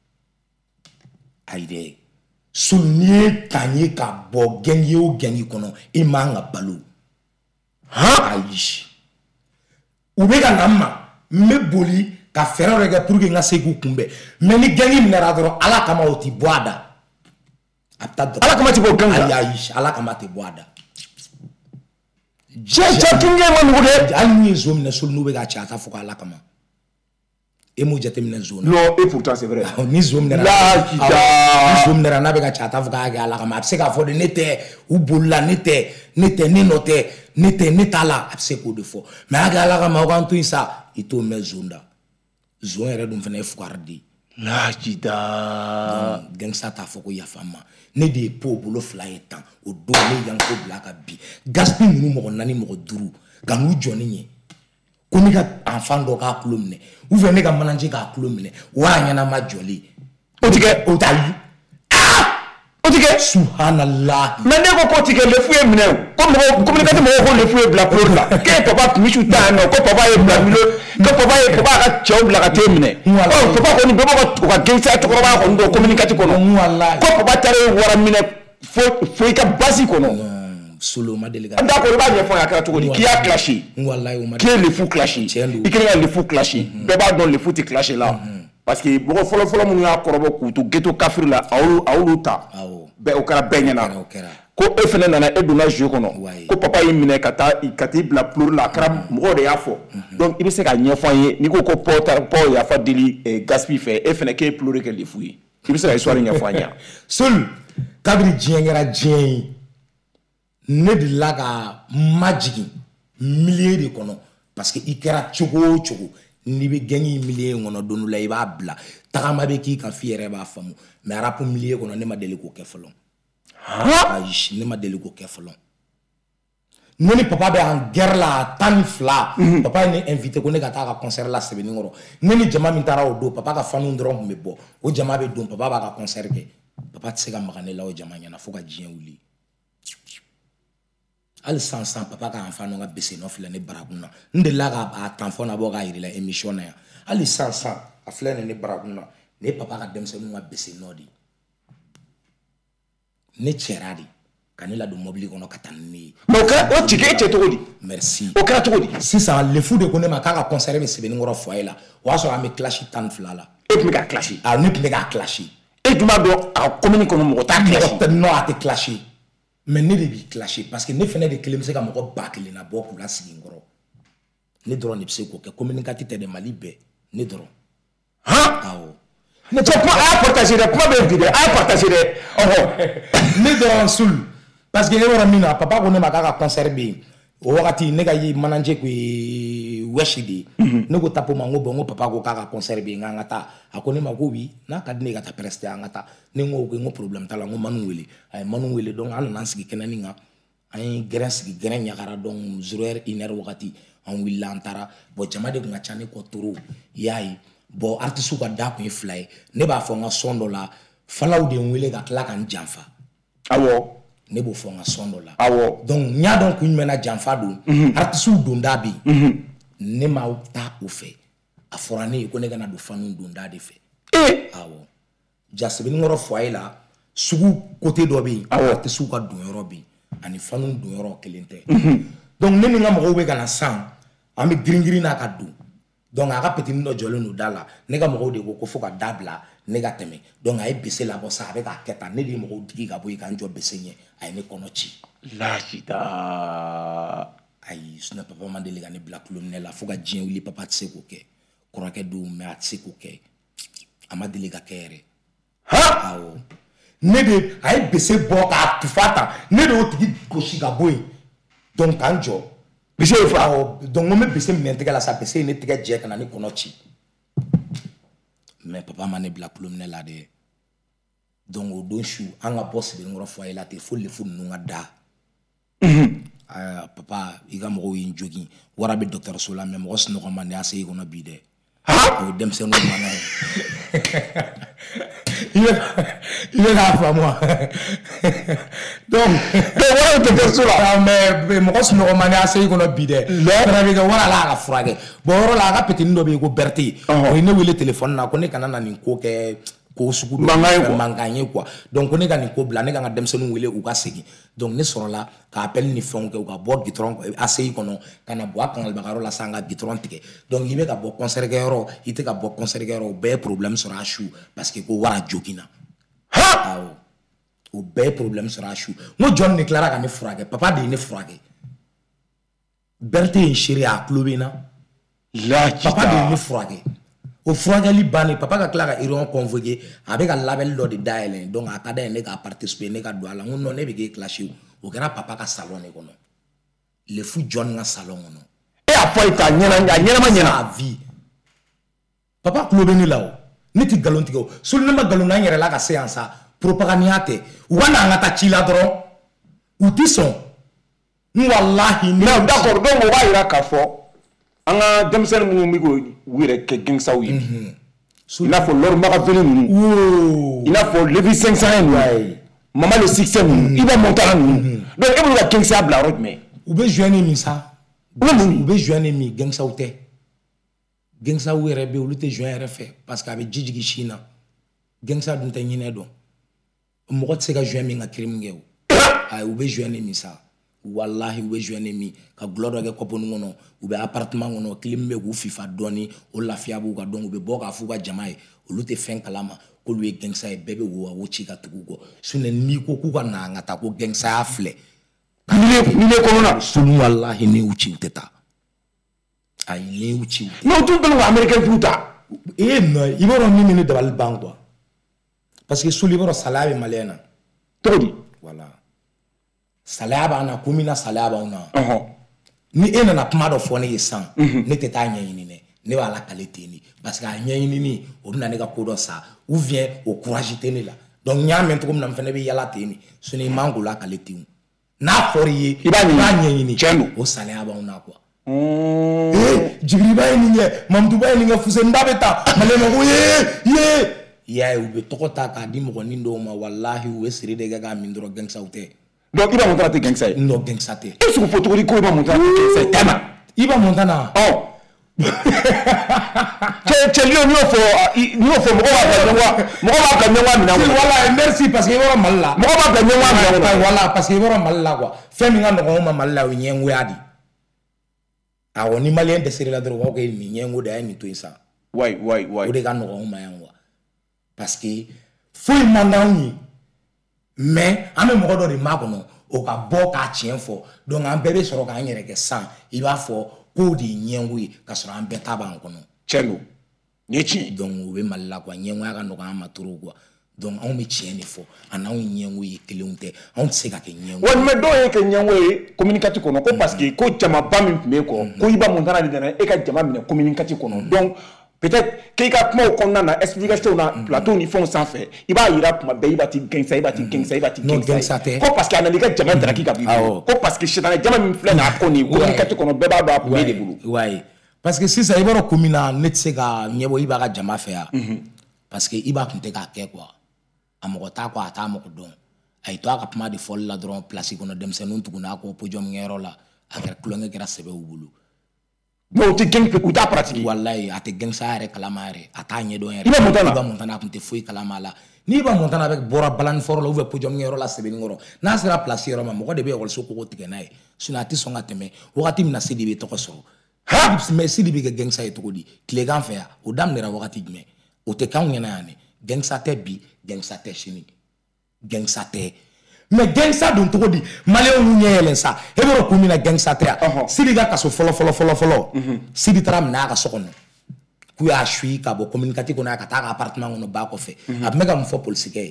ayi dɛ solu n'i ye tan ye ka bɔ gɛngi ye o gɛngi kɔnɔ e man ka balo han ayi u bɛ ka na n ma n bɛ boli ka fɛɛrɛ dɔ kɛ pour que n ka se k'u kunbɛn mais ni gɛngi minɛra dɔrɔn ala kama o tɛ bɔ a da a bɛ taa dɔrɔn ala kama tɛ bɔ gɛngi la ayi ala kama tɛ bɔ a da. cɛ cɛ tun ye ma nugu dɛ. hali n'u ye zo minɛ solu n'u bɛ ka cɛ a t'a fɔ ko ala kama e m'o jateminɛ zo na. non et pourtant c'est vrai. ni zo minɛra ni zo minɛra n'a bɛ ka cɛ a t'a fɔ k'a kɛ ala kama a bɛ se k'a fɔ de ne tɛ u bolila ne tɛ ne tɛ ne nɔ tɛ ne tɛ ne t'a la a bɛ se k'o de fɔ mais a kɛ ala kama aw k'an to yen sa i t'o mɛn zo da zo yɛrɛ dun fana ye fugari de ye. laajida. donc gangsta t'a fɔ ko yafa n ma ne de ye po bolo fila ye tan o don ne yanko bila ka bi gaspille ninnu mɔgɔ naani mɔgɔ duuru ka n'u jɔ ne ɲɛ ko ne ka enfant dɔ k'a tulo minɛ ou bien ne ka manager k'a tulo minɛ waa ɲɛnama jɔlen o ti kɛ o t'a yi o ti kɛ subhanallah mais ne ko k'o ti kɛ lefu ye minɛ ko mɔgɔ communicateur mɔgɔw ko lefu ye bila kulo la k'e papa misiw ta yan nɔ ko papa ye bila milo ko papa ye papa ka cɛw bila ka t'e minɛ ɔ papa kɔni bɛɛ b'a ka ka gɛnsiya cɛkɔrɔba kɔni dɔn communicateur kɔnɔ ko papa taara e wara minɛ fo fo i ka basi kɔnɔ. solo ma deli ka. d'accord i b'a ɲɛfɔ a kɛra cogo di k'i y'a clashé walayi o ma k'i ye lefu clashé i kɛlen ka lefu clashé bɛɛ b'a dɔn lefu tɛ clashé la parce que mɔgɔ fɔlɔ-fɔlɔ minnu y'a kɔrɔbɔ k'u to ghetto kafiri la a y'olu ta bɛɛ o kɛra bɛɛ ɲɛna ko e fana nana e donna jeu kɔnɔ ko papa y'i minɛ ka taa ka t'i bila pleur la a kɛra mɔgɔw de y'a fɔ donc i bɛ se ka ɲɛfɔ an ye n'i ko ko Paul Paul yafa deli gaspille fɛ e fana k'e pleurer kɛ lefu ye i bɛ se ka histoire ɲɛfɔ an ye. solu kabiri diɲɛ kɛra diɲɛ ye ne delila ka majigin milieu de kɔnɔ parce que i kɛra cogo o cogo n'i bɛ gɛngi milieu in kɔnɔ don dɔ la i b'a bila tagama bɛ k'i kan f'i yɛrɛ b'a faamu mais rap milieu kɔnɔ ne ma deli k'o kɛ fɔlɔ ayi ne ma deli k'o kɛ fɔlɔ ne ni papa bɛ en guerre la tan ni fila papa ye ne invité ko ne ka taa a ka concert la Sɛbɛnnikɔrɔ ne ni jama min taara o don papa ka faniw dɔrɔn tun bɛ bɔ o jama bɛ don papa b'a ka concert kɛ papa tɛ se ka maga ne la o jama ɲɛna fo ka diɲɛ wuli. hali san san papa ka enfant nɔ ka bese nɔ filɛ ne barakun na n delila ka a tanfɔ na bɔ k'a yir'i la émission na yan hali san san a filɛ nin ne barakun na ne papa ka denmisɛnninw ka bese nɔ de ne cɛra de ka ne ladon mobili kɔnɔ ka taa ni ne ye. mais o kɛra o tigi e cɛ cogo di. merci o kɛra cogo di. sisan lefu de ko ne ma k'a ka concert bɛ Sɛbɛnnikɔrɔ foyer la o y'a sɔrɔ an bɛ classe tan ni fila la. e tun bɛ k'a classé. ah ne tun bɛ k'a classé. e tun b'a dɔn a commune kɔnɔ mɔgɔ t'a classé. non a tɛ classé. mais ne de b'i clashé parce que ne fɛnɛ de kelen bɛ se ka mɔgɔ ba kelen na bɔ k'u la sigi n kɔrɔ ne dɔrɔn de bɛ se k'o kɛ communicateur tɛ de Mali bɛɛ ne dɔrɔn. han awɔ. ne cɛ kuma a y'a partager dɛ kuma bɛ bi dɛ a y'a partager dɛ ɔhɔ. ne dɔrɔn sul parce que ne yɔrɔ min na papa ko ne ma k'a ka concert bɛ yen o wagati ne ka ye manager ko ye wɛsi de ye ne ko tapo ma n ko bon n ko papa ko k'a ka concert bɛ yen k'an ka taa a ko ne ma ko oui n'a ka di ne ka taa prester an ka taa ne ko n ko problème t'a la n ko Manu wele a ye Manu wele donc an nana an sigi kɛnɛnin kan an ye gɛrɛn sigi gɛrɛn ɲagara donc zéro heure une heure wagati an wulila an taara bon jama de tun ka ca ne kɔ toro i y'a ye bon artiste ka da kun ye fila ye ne b'a fɔ n ka son dɔ la falaw de n wele ka tila ka n janfa awɔ ne b'o fɔ n ka son dɔ la awɔ donc n y'a dɔn kun jumɛn na janfa don artiste donda bɛ yen ne ma taa o fɛ a fɔra ne ye ko ne kana don faniw donda de fɛ ee awɔ ja Sɛbɛnnikɔrɔ foyer la sugu côté dɔ bɛ yen awɔ artiste ka donyɔrɔ bɛ yen ani faniw donyɔrɔ kelen tɛ donc ne ni n ka mɔgɔw bɛ ka na san an bɛ girin girin n'a ka don donc a ka petini dɔ jɔlen don da la ne ka mɔgɔw de ko ko fo ka da bila ne ka tɛmɛ donc a ye bese labɔ sa a bɛ k'a kɛ tan ne de ye mɔgɔw digi ka bɔ yen k'an jɔ bese ɲɛ a ye ne kɔnɔ ci. laajida. ayi sinɔn papa ma deli ka ne bila kulominɛ la fo ka diɲɛ wuli papa tɛ se k'o kɛ kɔrɔkɛ don mais a tɛ se k'o kɛ a ma deli ka kɛ yɛrɛ. han awɔ ne de a ye bese bɔ k'a tufa tan ne de y'o tigi gosi ka bɔ yen donc k'an jɔ. bese ye fa. awɔ donc n ko n bɛ bese minɛ n tɛgɛ la sa bese ye ne tɛgɛ jɛ ka na ne kɔnɔ ci mais papa ma ne bila kulominɛ la dɛ donc o don su an ka bɔ Sɛbɛnnikɔrɔ foyer la ten fo lefu ninnu ka da. aa papa i ka mɔgɔw ye n jogin wara bɛ dɔgɔtɔrɔso la mais mɔgɔ sunɔgɔ man di a se i kɔnɔ bi dɛ. o ye denmisɛnninw mankan ye. i bɛ i bɛ k'a faamu wa donc wara te te sura mais mo ko sino mani asay ko no bide fana be wara la ka frage bo wara la ka petit ndo be ko berti o ne wele téléphone na ko ne kana na ni ko ke ko sugu do manganye quoi donc ne ka ni ko bla ne ka dem senu wele u ka segi donc ne soro la ka appel ni fon ke u ka bo gitron asay ko no kana bo kan al bagaro la sanga gitron tike donc ibe ka bo concert gero ite ka bo concert gero be problème sur achu parce que ko wara jokina ha o be problème sur achu mo John ne clara ka ne frage papa de ne frage berti en chéri a clubina la papa de ne frage o frage li bani papa ka clara iron convoqué avec un label do de daelen donc a kada ne ka participer ne ka do ala non ne be ke clasher o kera papa ka salon ne kono le fu John na salon no e a foi ta nyana nyana ma nyana vie papa clubini lawo ne ti galontigo sul ne ma galona nyere la ka séance propagandate wana ngata chila dro utison wallahi ni d'accord donc on va ira ka fo anga demsen mu mi go wire ke gengsa wi ina fo lor maka veli mu ina fo levi cinq cents ouais mama le six cents il va monter là donc e bu la gengsa bla rot mais ou be joiner mi ça ou be joiner mi gengsa outé gengsa wire be ou te joiner fait parce que avec jijigi china gengsa dun te nyine do mo ko tsega joiner mi nga crime ngew ay ou be joiner mi ça wallahi ou be joiner mi ka glodo ke kopo ngono ou be appartement ngono clim be ku fifa doni o lafia bu ka don ou be boka fu ka jamae o lute fen kalama ko lui gengsa e bebe wo wo chika tugo sune ni ko ku ka na ngata ko gengsa afle ni ni ko na sunu wallahi ni uchi uteta ay ni uchi no tu be american puta e no iboro ni ni de bal bango parce que sous libero salabe malena todi voilà salaba na kumina salaba una uh -huh. ni ena na kuma do fone yesan mm -hmm. ne teta nyanyini ne ne wala kaliteni parce que nyanyini ni o bina ne ka kodo sa ou vient au courage teni la donc nyame to comme na mfene be yala teni suni mangu la kaliteni na foriye iba nyanyini chenu o salaba una quoi mm. eh jibriba ni nye mamduba ni nga fuse ndabeta malema ko ye ye ya ube tokota ka di mo ni ndo ma wallahi we siri de ga mindro gangsa ute donc iba montra te gangsa no gangsa te e su foto ko iba montra te gangsa tema iba montana oh che che yo no fo no fo mo ba ga nwa mo ba ga nwa mi na wala merci parce que wala malla mo ba ga nwa mi na wala parce que wala malla quoi femi nga no ma malla wi nyenwe adi awo ni malien de siri la dro ko ni nyengo da ni to isa why why why o de ga no ma yanwa parce que foi mandauni mais ame mo do de magono o ka bo ka chien fo donc an bebe soro ka nyere ke san i ba fo ko di nyenwi ka soro an beta ban kono chelo nyechi donc o be malla kwa nyenwa ka no ka maturu kwa donc on me chien ni fo ana on nyenwi kelunte on se ka ke nyenwi won me do e ke nyenwi communicatif kono ko parce que ko jama bam me ko ko iba mon dana dana e ka jama mi communicatif kono donc peut-être que ka kuma ko na explication na plateau ni fond sans faire il va ira kuma be iba ti gangsa iba ti gangsa iba ti gangsa ko parce que analika jama dara ki ka bi ko parce que chetana jama mi fle na ko ni communicatif kono be ba ba pour de boulot ouais parce que si ça ibaro komina netse ka nyebo iba ka jama fait parce que iba kunte ka ke quoi amokota ko ata amoko don ay to aka puma de fol la dron place kono dem senun tuguna ko podium ngero la avec klonge gra sebe ubulu no te geng pe uta pratique wallahi ate geng saare kalamare atanye do iba montana iba montana kunte foi kalamala ni iba montana avec bora balan for la ouve podium ngero la sebe ngoro na sera place ro ma mo de be wol so ko tige nay suna ti songa teme wakati mina sidi be to ko so ha me sidi be geng sa to ko di klegan fa o dam ne ra wakati me o te kan ngena yani gangsa te bi gangsa te chini gangsa te mais gangsa don to di malé on nyelen sa e bero ko mina gangsa te sidi ga kaso folo folo folo folo sidi tram na ka sokono ku ya shui ka bo communicatif ko na ka ta appartement on ba ko fe ab mega mo fo police ke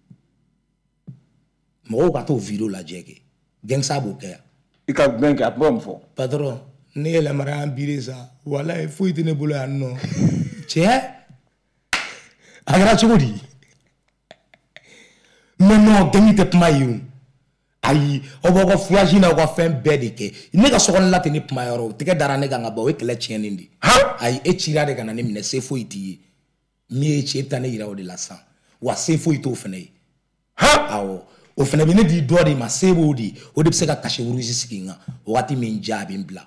mo ka to video la jege gangsa bo ke e ka ben ka bom fo patron ne la mara ambireza wala e fu itine bolo anno che agara chogodi mais non demi te pmayu ayi obo ko fuaji na ko fen bedike ne ka sokon lati ni pmayoro tike dara ne ganga bo we kele chien ndi ha ayi e chira de kana ne mine sefo iti mi e cheta ne ira o de la san wa sefo ito fene ha awo o fana bɛ ne di dɔ de ma se b'o de o de bɛ se ka kasi rouge sigi n kan wagati min ja bɛ n bila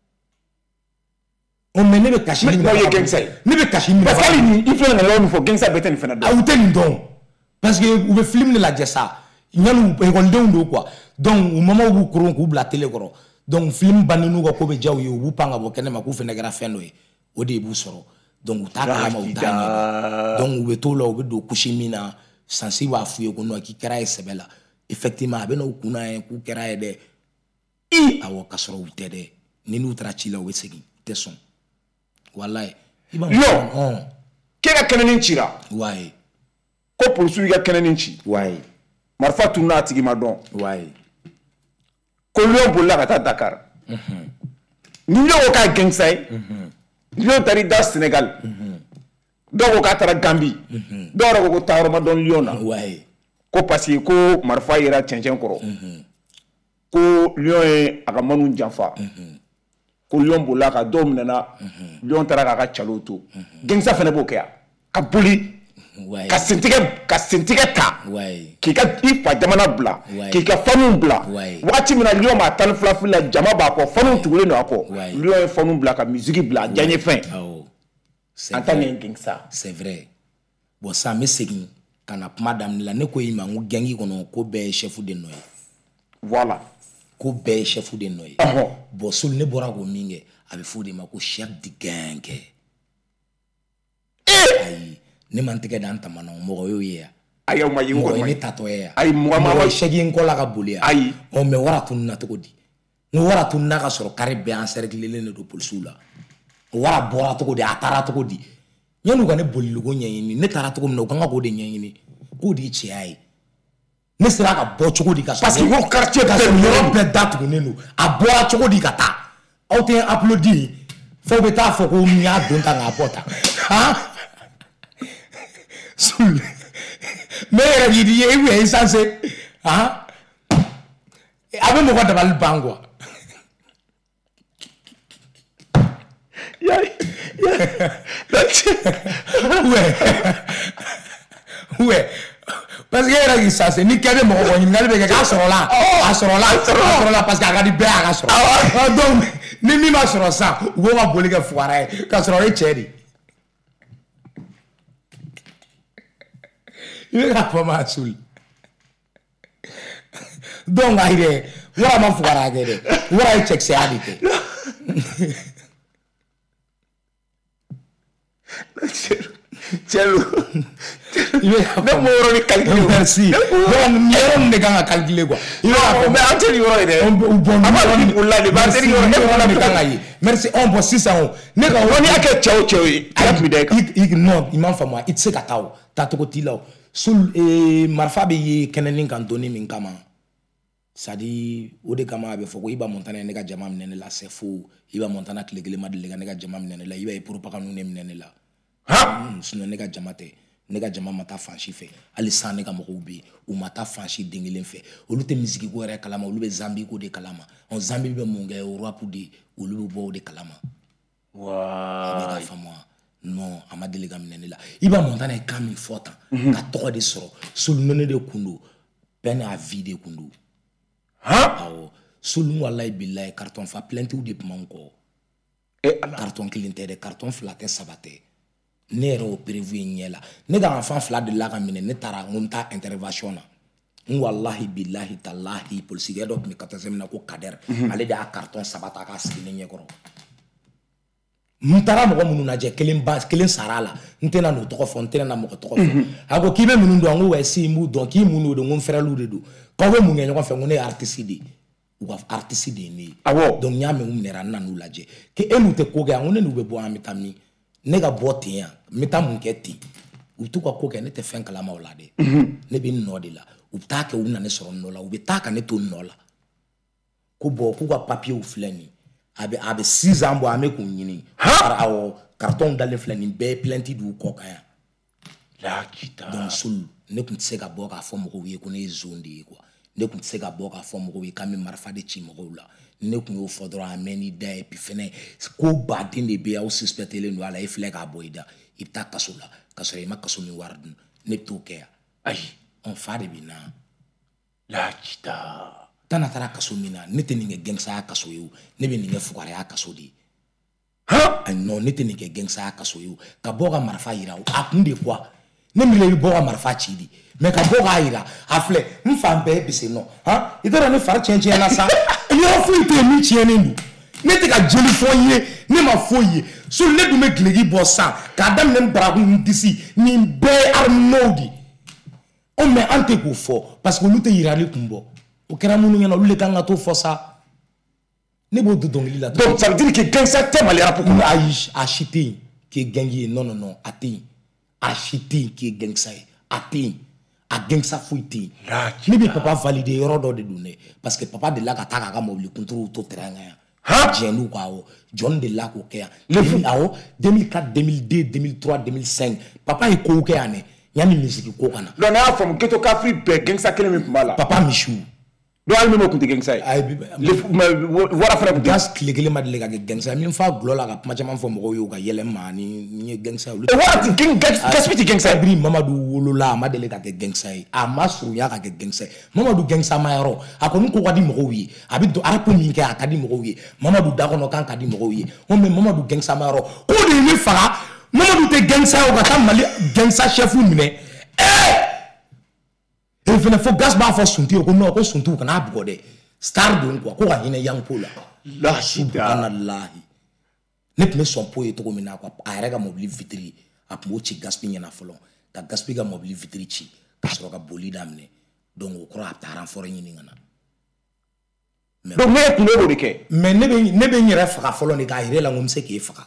o mais ne bɛ kasi min n'aw ye gangsta ye ne bɛ kasi min parce que hali ni i filɛ ka yɔrɔ min fɔ gangsta bɛɛ tɛ nin fana dɔn aw tɛ nin dɔn parce que u bɛ film de lajɛ sa yanni ekɔlidenw don quoi donc u mamaw b'u koron k'u bila télé kɔrɔ donc film bannen n'u ka ko bɛ diya u ye u b'u pan ka bɔ kɛnɛ ma k'u fana kɛra fɛn dɔ ye o de b'u sɔrɔ donc u t'a kalama u t'a ɲɛdɔn donc u bɛ t'o la u bɛ don couche min na sansi b'a f'u ye ko non k'i kɛra ye sɛbɛ la effectivement a bɛ n'u kunna ye k'u kɛra ye dɛ i awɔ k'a sɔrɔ u tɛ dɛ ni n'u taara ci la u bɛ segin u tɛ sɔn walayi i b'a non k'e ka kɛnɛ ni cira wayi ko polisiw y'i ka kɛnɛ ni ci wayi marifa tununa a tigi ma dɔn wayi ko lion bolila ka taa Dakar ni lion ko k'a ye gangsta ye lion taara i da Sénégal dɔw ko k'a taara Gambie dɔw yɛrɛ ko ko taayɔrɔ ma dɔn lion na wayi ko parce que ko marifa yera cɛncɛn kɔrɔ ko lion ye a ka manu janfa ko lion bolila ka dɔw minɛna lion taara k'a ka calo to gangsta fana b'o kɛ yan ka boli ka sentigɛ ka sentigɛ ta k'i ka i fa jamana bila k'i ka fanu bila wagati min na lion b'a tan ni fila fili la jama b'a kɔ fanu tugulen don a kɔ lion ye fanu bila ka musique bila a diyaɲɛ fɛn en tant que gangsta c'est vrai bon ça me segin kana kuma daminɛ la ne ko i ma n ko gangi kɔnɔ ko bɛɛ ye chef de nɔ ye voilà ko bɛɛ ye chef de nɔ ye bon soli ne bɔra ko min kɛ a bɛ fɔ de ma ko chef de gang kɛ ayi ne man tɛgɛ da n tama na mɔgɔ y'o ye yan ayi aw ma ye mɔgɔ ye ne tatɔ ye yan ayi mɔgɔ ma mɔgɔ sɛgi n kɔ la ka boli yan ayi ɔ mais wara tununa cogo di n ko wara tununa ka sɔrɔ kari bɛɛ encerclelen de don polisiw la wara bɔra cogo di a taara cogo di yan'u ka ne bolilogo ɲɛɲini ne taara cogo min na u kan ka k'o de ɲɛɲini k'o de ye tiɲɛ ye ne sera ka bɔ cogo di ka sɔrɔ parce que ko quartier ka sɔrɔ yɔrɔ bɛɛ datugulen don a bɔra cogo di ka taa aw tɛ n applaudir fo bɛ taa fɔ ko n y'a don tan k'a bɔ tan han sul ne yɛrɛ yidi ye ou bien censé han a bɛ mɔgɔ dabali ban quoi ya ya ouais ouais parce que yɛrɛ k'i censé ni kɛ bɛ mɔgɔ kɔ ɲininkali bɛ kɛ k'a sɔrɔ la a sɔrɔ la a sɔrɔ la parce que a ka di bɛɛ a ka sɔrɔ donc ni min ma sɔrɔ sisan u b'o ka boli kɛ fugara ye k'a sɔrɔ o ye cɛ de i bɛ k'a fɔ ma sul donc ayi dɛ wara ma fugara kɛ dɛ wara ye cɛkisɛya de kɛ Celo ne mo yɔrɔ ni calculer merci donc yɔrɔ min de kan ka calculer quoi i bɛ k'a fɔ mais an tɛ nin yɔrɔ ye dɛ bon an b'a di o la de b'a tɛ nin yɔrɔ ne yɔrɔ de kan ka ye merci on bon sisan o ne ka o n'i y'a kɛ cɛ o cɛ o ye ala tun bɛ da i kan i non i m'a faamu i tɛ se ka taa o taacogo t'i la o sul marifa bɛ ye kɛnɛni kan donni min kama c'est à dire o de kama a bɛ fɔ ko Iba Montana ye ne ka jama minɛ ne la c'est faux Iba Montana tile kelen ma deli ka ne ka jama minɛ ne la Iba ye propagande ne minɛ ne la han sinon ne ka jama tɛ ne ka jama ma taa fan si fɛ hali san ne ka mɔgɔw bɛ yen u ma taa fan si den kelen fɛ olu tɛ misiki ko yɛrɛ kalama olu bɛ Zambi ko de kalama ɔ Zambi bɛ mun kɛ Europe de olu bɛ bɔ o de kalama waa i bɛ ka faamu wa non a ma deli ka minɛ ne la Iba Montana ye kan min fɔ tan ka tɔgɔ de sɔrɔ solunɔne de kun don bɛɛ n'a vie de kun don han awɔ solun walayi bilayi carton fa plaintes de tun b'anw kɔ e ala carton kelen tɛ dɛ carton fila tɛ saba tɛ ne yɛrɛ o prévu ye ɲɛ la ne ka enfant fila de la ka minɛ ne taara n ko n taa intervention na n walahi bilahi talahi polisikɛ dɔ tun bɛ quatorzième na ko Kader ale de y'a carton saba ta k'a sigi ne ɲɛkɔrɔ n taara mɔgɔ minnu lajɛ kelen ba kelen sara la n tɛna n'o tɔgɔ fɔ n tɛna na mɔgɔ tɔgɔ fɔ a ko k'i bɛ minnu dɔn n ko ouais si n b'u dɔn k'i mun de n ko n frɛluw de don k'aw bɛ mun kɛ ɲɔgɔn fɛ n ko ne ye artiste de ye u ka artiste de ye ne ye awɔ donc n y'a mɛn u minɛra n nan'u lajɛ que e n'u tɛ ko kɛ n ko ne n'u bɛ bɔ an bɛ taa min ne ka bɔ ten yan n bɛ taa mun kɛ ten u t'u ka ko kɛ ne tɛ fɛn kalama o la dɛ ne bɛ n nɔ de la u bɛ taa kɛ u bɛ na ne sɔrɔ n nɔ la u bɛ taa ka ne to n nɔ la ko bɔn k'u ka papiyew filɛ nin a bɛ a bɛ six ans bɔ an bɛ k'u ɲini awɔ carton dalen filɛ nin bɛɛ ye plainte d'u kɔ kan yan lakita donc solu ne tun tɛ se ka bɔ k'a fɔ mɔgɔw ye ko ne ye zone de ye quoi ne tun tɛ se ka bɔ k'a fɔ mɔgɔw ye k'an bɛ marifa de ci mɔgɔw la ne tun y'o fɔ dɔrɔn a mɛn n'i da ye puis fɛnɛ ko baden de bɛ yen aw suspectelen don a la e filɛ k'a bɔ i da i bɛ taa kaso la ka sɔrɔ i ma kaso min wari dun ne bɛ t'o kɛ yan ayi ɔn fa de bɛ na La chita. Tana tara kaso mina ne te ninge gangsa kaso yo ne be ninge fukare kaso di. Ha? Ay no ne te ninge gangsa kaso yo ka boga marfa yira o akunde kwa ne mi le boga marfa chidi me ka boga yira afle mfa be bise no ha idara ne far chenche na sa yo fu te mi chiene ndu ne te ka jeli foye ne ma foye so ne du me glegi bossa ka dam ne bragu ndisi ni be arnodi on me ante ko fo parce que nous te yira le kumbo o kera munu nyana lule kanga to fo ça ne bo do dongli la Donc ça veut dire que gangsta te malera pour nous aish acheter qui gagné non non non até acheter qui gangsta até a gangsta fuiti ni bi papa valider yoro do de donner parce que papa de la ka taka ka mobile contrôle to terrain ha jenu kwa o John de la ko ke le fu awo deux mille quatre deux mille deux deux mille trois deux mille cinq papa e ko ke ane yani musique ko kana donc na from ghetto kafri be gangsta kele mi mala papa michou do al memo kunte gangsta ay le wara fara gas kile ma de ga gangsta mi fa glola ga ma jama fo mo yo ga yele ma ni ni gangsta e wara ti gang gas piti gangsta bri mamadou wolola ma de ga gangsta a masru ya ga gangsta mamadou gangsta ma yaro akonu ko wadi mo wi abi do arapo mi ke akadi mo wi mamadou da kono kan kadi mo wi o me mamadou gangsta ma yaro ko de ni fara mamadou te gangsta o ga ta mali gangsta chef mine eh il faut faut gas ba fo sunti ko no ko suntu kana abgode star don ko ko hine yang pola la subhanallahi ne me son po eto ko mina ko arega mobile vitri apo chi gaspi nyana folo ka gaspi ga mobile vitri chi ka so ka boli damne donc ko ra taran foro nyini ngana donc me ko no de ke mais ne be ne be nyira fa folo ni ka ire la ngom se ke fa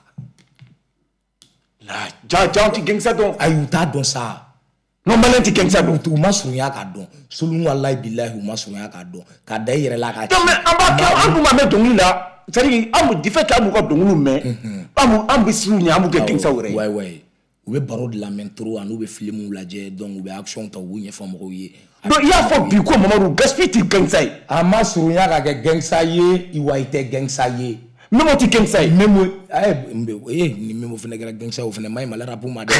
la ja ja ti gangsta donc ayuta don ça non malenti gangsta donc tu masunya ka don sulu wallahi billahi masunya ka don ka dai yere la ka donc mais amba ka amu ma me dongli la c'est dire amu di fait amu ko donglu me amu amu sulu nya amu ke gangsta wore ouais ouais ou be baro de la mentro anu be film la je donc ou be action ta wu nya fam ko ye donc il y a fo bi ko mamadou gaspi ti gangsta ama sunya ka ke gangsta ye iwa ite gangsta ye memo ti gangsta memo eh mbe eh ni memo fene gara gangsta o fene mai mala rapu ma de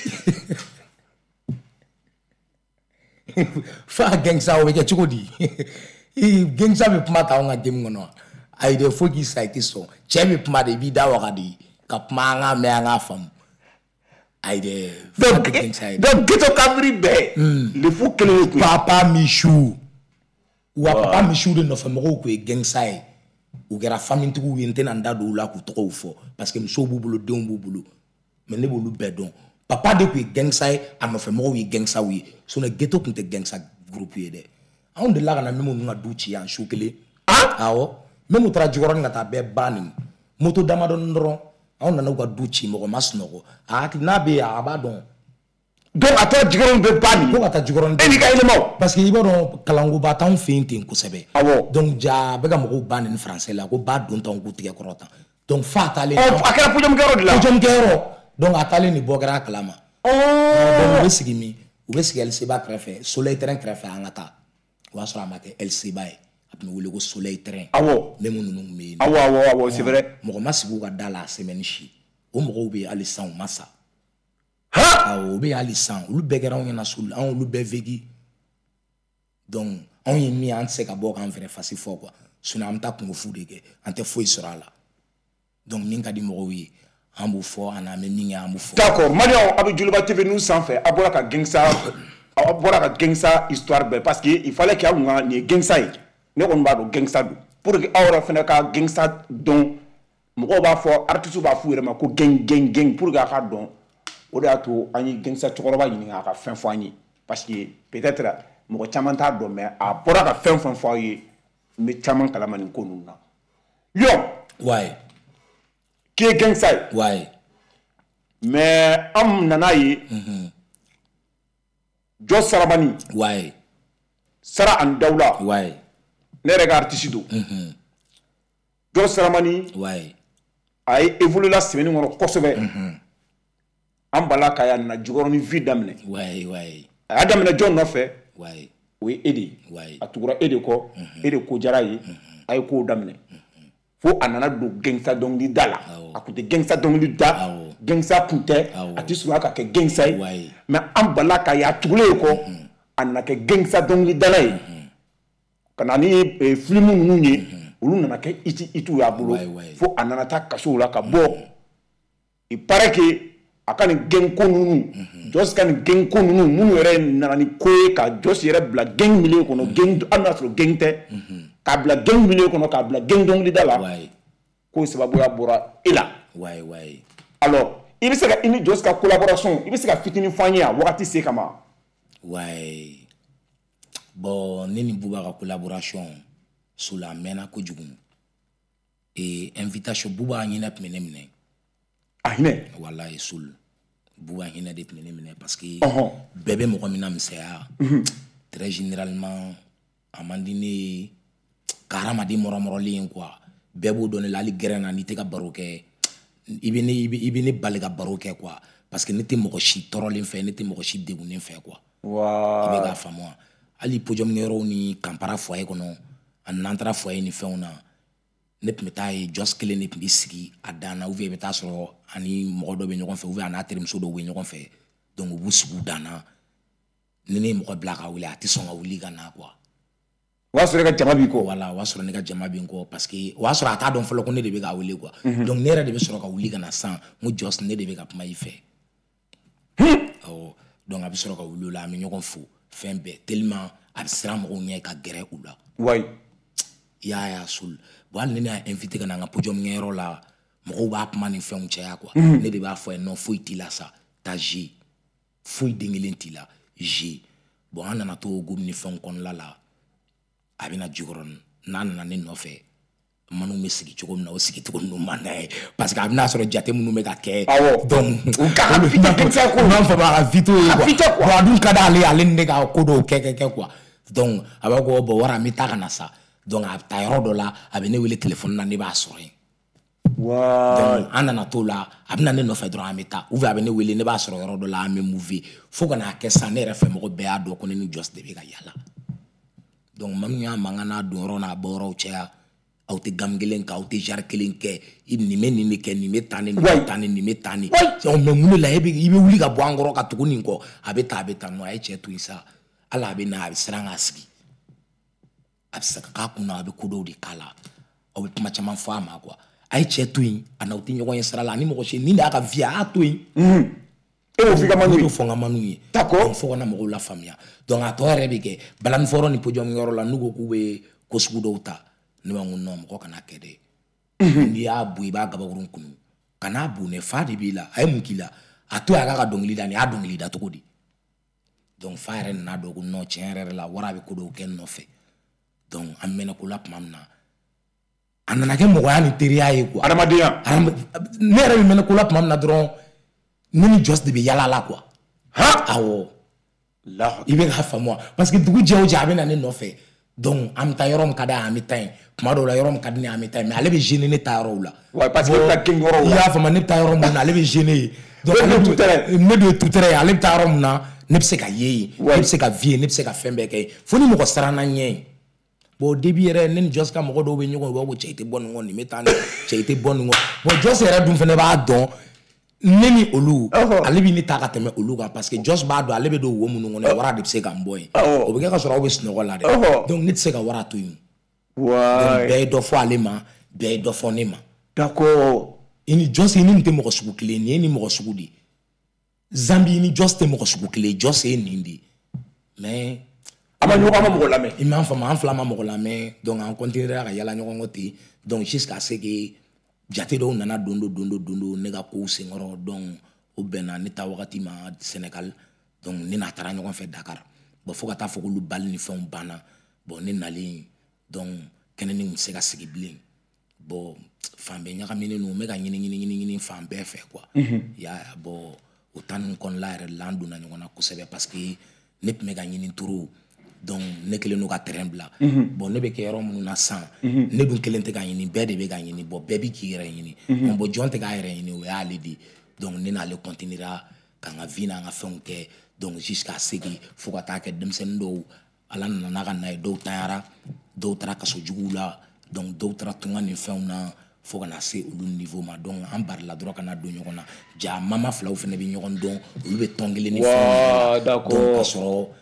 fa gangsta o ke chukodi e gangsta be puma ta nga dem ngono ai de fogi site so chemi puma de bi da wa di ka puma nga me nga fam ai de donc donc ghetto kafri be le fou kele ko papa michou wa papa michou de no fam ko ko gangsta e o gera famille tugu yente na nda do la ku to fo parce que mso bubulo de on bubulo mais ne bolu bedon papa de ko gangsta a no fam ko wi gangsta wi so na ghetto kunte gangsta groupe yede on de la na memo nga duchi an shukele ah awo memo tra jigoro nga ta be bani moto damado ndro on na nga duchi mo masno ko a na be abadon donc ata jigoro be bani ko ata jigoro e ni ka ile mo parce que iboro kalango ba tan feintin ko sebe awo donc ja be ga mo bani en français la ko ba don tan ko tige korota donc fa tale oh akara pujom gero de la pujom gero donc atale ni bogara kalama oh donc besigi mi ubesigi el seba krefe soleil terrain krefe angata wa sura mate el seba e apne wole ko soleil terrain awo memo nunu me awo awo awo c'est vrai mo masibu ga dala semaine chi o mo be ali san massa ha awo be ali san lu be gara on na sul an lu be vegi donc on y mi an se ka bo kan vrai facile fo quoi suna am ta ko fu de ke ante foi sura la donc min ka di mo wi ambu fo ana me min ambu fo d'accord Mario Abu Djouliba T V nous sans fait abora ka gangsta abora ka gangsta histoire be parce que il fallait qu'il y a un ni gangsta ne on ba do gangsta do pour que awra fena ka gangsta don mo ba fo artiste ba fu rema ko gang gang gang pour ga ka don o da to ani gangsta chokoroba yini ka fin fo ani parce que peut-être mo chaman ta do mais abora ka fin fin fo yi me chaman kala man ko nuna yo ouais qui est gangsta ouais mais am nanayi mhm jo sarabani ouais sara an dawla ouais ne rega artiste do mhm jo sarabani ouais ay évolué la semaine ngoro kosobe mhm am bala kaya na jugoroni vie damne ouais ouais adam na jo no fe ouais oui edi ouais atugura edi ko edi ko jarayi ay ko damne fo anana do gangsta dong di dala akute gangsta dong di da gangsta punte ati suwa ka ke gangsta mais am bala ka ya tugule ko anana ke gangsta dong di dala kana ni film ninnu ye olu nana kɛ iti itu y'a bolo fo a nana taa kaso la ka bɔ il paraît que a ka nin geng ko ninnu Jos ka nin geng ko ninnu minnu yɛrɛ nana ni ko ye ka Jos yɛrɛ bila geng milieu kɔnɔ geng hali n'a sɔrɔ geng tɛ k'a bila geng milieu kɔnɔ k'a bila geng dɔnkilida la k'o sababuya bɔra e la alors i bɛ se ka i ni Jos ka collaboration i bɛ se ka fitinin fɔ an ye a wagati se kama. Ouais. Bon, ne ni Bouba ka collaboration sur la mena kojugu. Et invitation Bouba nyina pmene mene. Ah hine. Wallahi sul. Bouba nyina de pmene mene parce que uh-huh. bébé mo komina msea. Très généralement amandine karama di moro moro lien quoi. Bebo donner la li grena ni te ka baroke. Ibine ibine balega baroke quoi parce que n'était mo chi torolen fait n'était mo chi degunen fait quoi. Wow. Ibe ga famo. Ali podium ngero ni kampara foyer kono an entra foyer ni feuna ne pmeta e Jos kele ne pmisiki adana ou vie beta so ani modo be nyokon fe ou ana terim so do we nyokon fe donc bu sugu dana ne ne mo blaka wuli ati songa wuli kana quoi wa sore ka jama bi ko wala wa sore ne ka jama bi ko parce que wa sore ata don folo ko ne de be ga wuli quoi donc ne re de be soro ka wuli kana san mo Jos ne de be ka pma ife oh donc abi soro ka wuli la mi nyokon fo fembe tellement abstra mo nya ka gere ula way ya ya sul bon ne na invité kana nga podium ngero la mo ba pma ni fe unche ya kwa ne de ba fo no fo itila sa ta ji fo idengilenti la ji bon ana na to gum ni fe kon la la abina jugoron nan na ne no fe manu me sigi chogo na o sigi to no manai parce que abina soro jate mu me ka ke donc ka fita pizza ko non fa ba vito quoi ba dun kada ale ale ne ka ko do ke ke quoi donc abago bo wara mi ta kana sa donc a ta yoro do la abine wele téléphone na ne ba soro wow donc ana na to la abina ne no fe dro amita ou abine wele ne ba soro yoro do la me movie fo kana ke sa ne refe mo be ado ko ne ni Jos de be ga yala donc mam nya mangana do ro na boro chia auti gamgelen ka auti jarkelen ke ibni meni ni ke ni metane ni metane ni metane on me munu la ebe ibe wuli ka bo angoro ka tukuni ko abeta abeta no ai che tu isa ala be na abisranga asigi abisaka ka kuna abe kodo di kala o be machama fama kwa ai che tu ana uti nyogo yesra la ni mo che ni aka via atu mhm e o fika manu fonga manu d'accord fo na mo la famia donc a to rebe ke balan foro ni podium ngoro la nugo kube ko sugudo uta ne ba ngunno mo kana kede ni ya bu iba gaba urun kunu kana bu ne fa de bila ay mukila ato ya ga dongli da ni a dongli da to kodi donc fare na do ko no chenre la wara be ko do ken no fe donc amena ko lap mamna anana ke mo ya ni teri ay ko aramadia ne re mena ko lap mamna dron ni Jos de be yala la quoi ha awo la ibe ga fa moi parce que dugu jewo jabe na ne no fe donc am ta yorom kada am tay mado la yorom kadni am tay mais ale be gêner ne ta yoro la ouais parce que ta king yoro ya fa man ne ta yorom na ale be gêner donc ne tout terrain ne de tout terrain ale ta yorom na ne be se ka ye ne be se ka vie ne be se ka fembe kay foni mo ko sarana nye bo début era ne Jos ka mo ko do be nyoko bo cheite bon ngoni metane cheite bon ngo bo Jos era dum fene ba don neni olu ale bi ni ta ka teme olu ka parce que Jos ba do ale be do wo munu ngone wara de se ka mboy o be ka so rawo be snogo la de donc nit se ka wara to yin ouais be do fo ale ma be do fo ne ma d'accord ini Jos ini nte mo ko sugu kile ni ni mo ko sugu di Zambi ni Jos te mo ko sugu kile Jos e nindi mais ama nyoko ama mo la me il m'a fama enflamma mo la me donc on continuera ka yala nyoko ngoti donc jusqu'à ce que jate do nana dondo dondo dondo ne ga ko sengoro donc o bena ne ta wakati ma Sénégal donc ne na tara nyoko fe Dakar bo fo ka ta fo ko lu bal ni fe on bana bon ne nali donc keneni mu se ga sigi blin bo fambe nyaka mine no me ga nyini nyini nyini nyini fambe fe quoi ya bo autant kon la re landu na nyoko na kusebe parce que ne me ga nyini turu donc ne kelen no ka terrain bla bon ne be ke yoro mun na san ne dun kelen te ga yini be de be ga yini bo be bi ki yere yini on bo jonte ga yere yini o ya le di donc ne na le continuera ka nga vina nga fonke donc jusqu'à ce que faut ka ta ke dem sen do ala na na ga na do tayara do tra ka so jugula donc do tra tunga ni feuna faut ka na se au niveau ma donc en bar la droit kana do nyona ja mama flaw fene bi nyon don lu be tongele ni wa d'accord donc ka so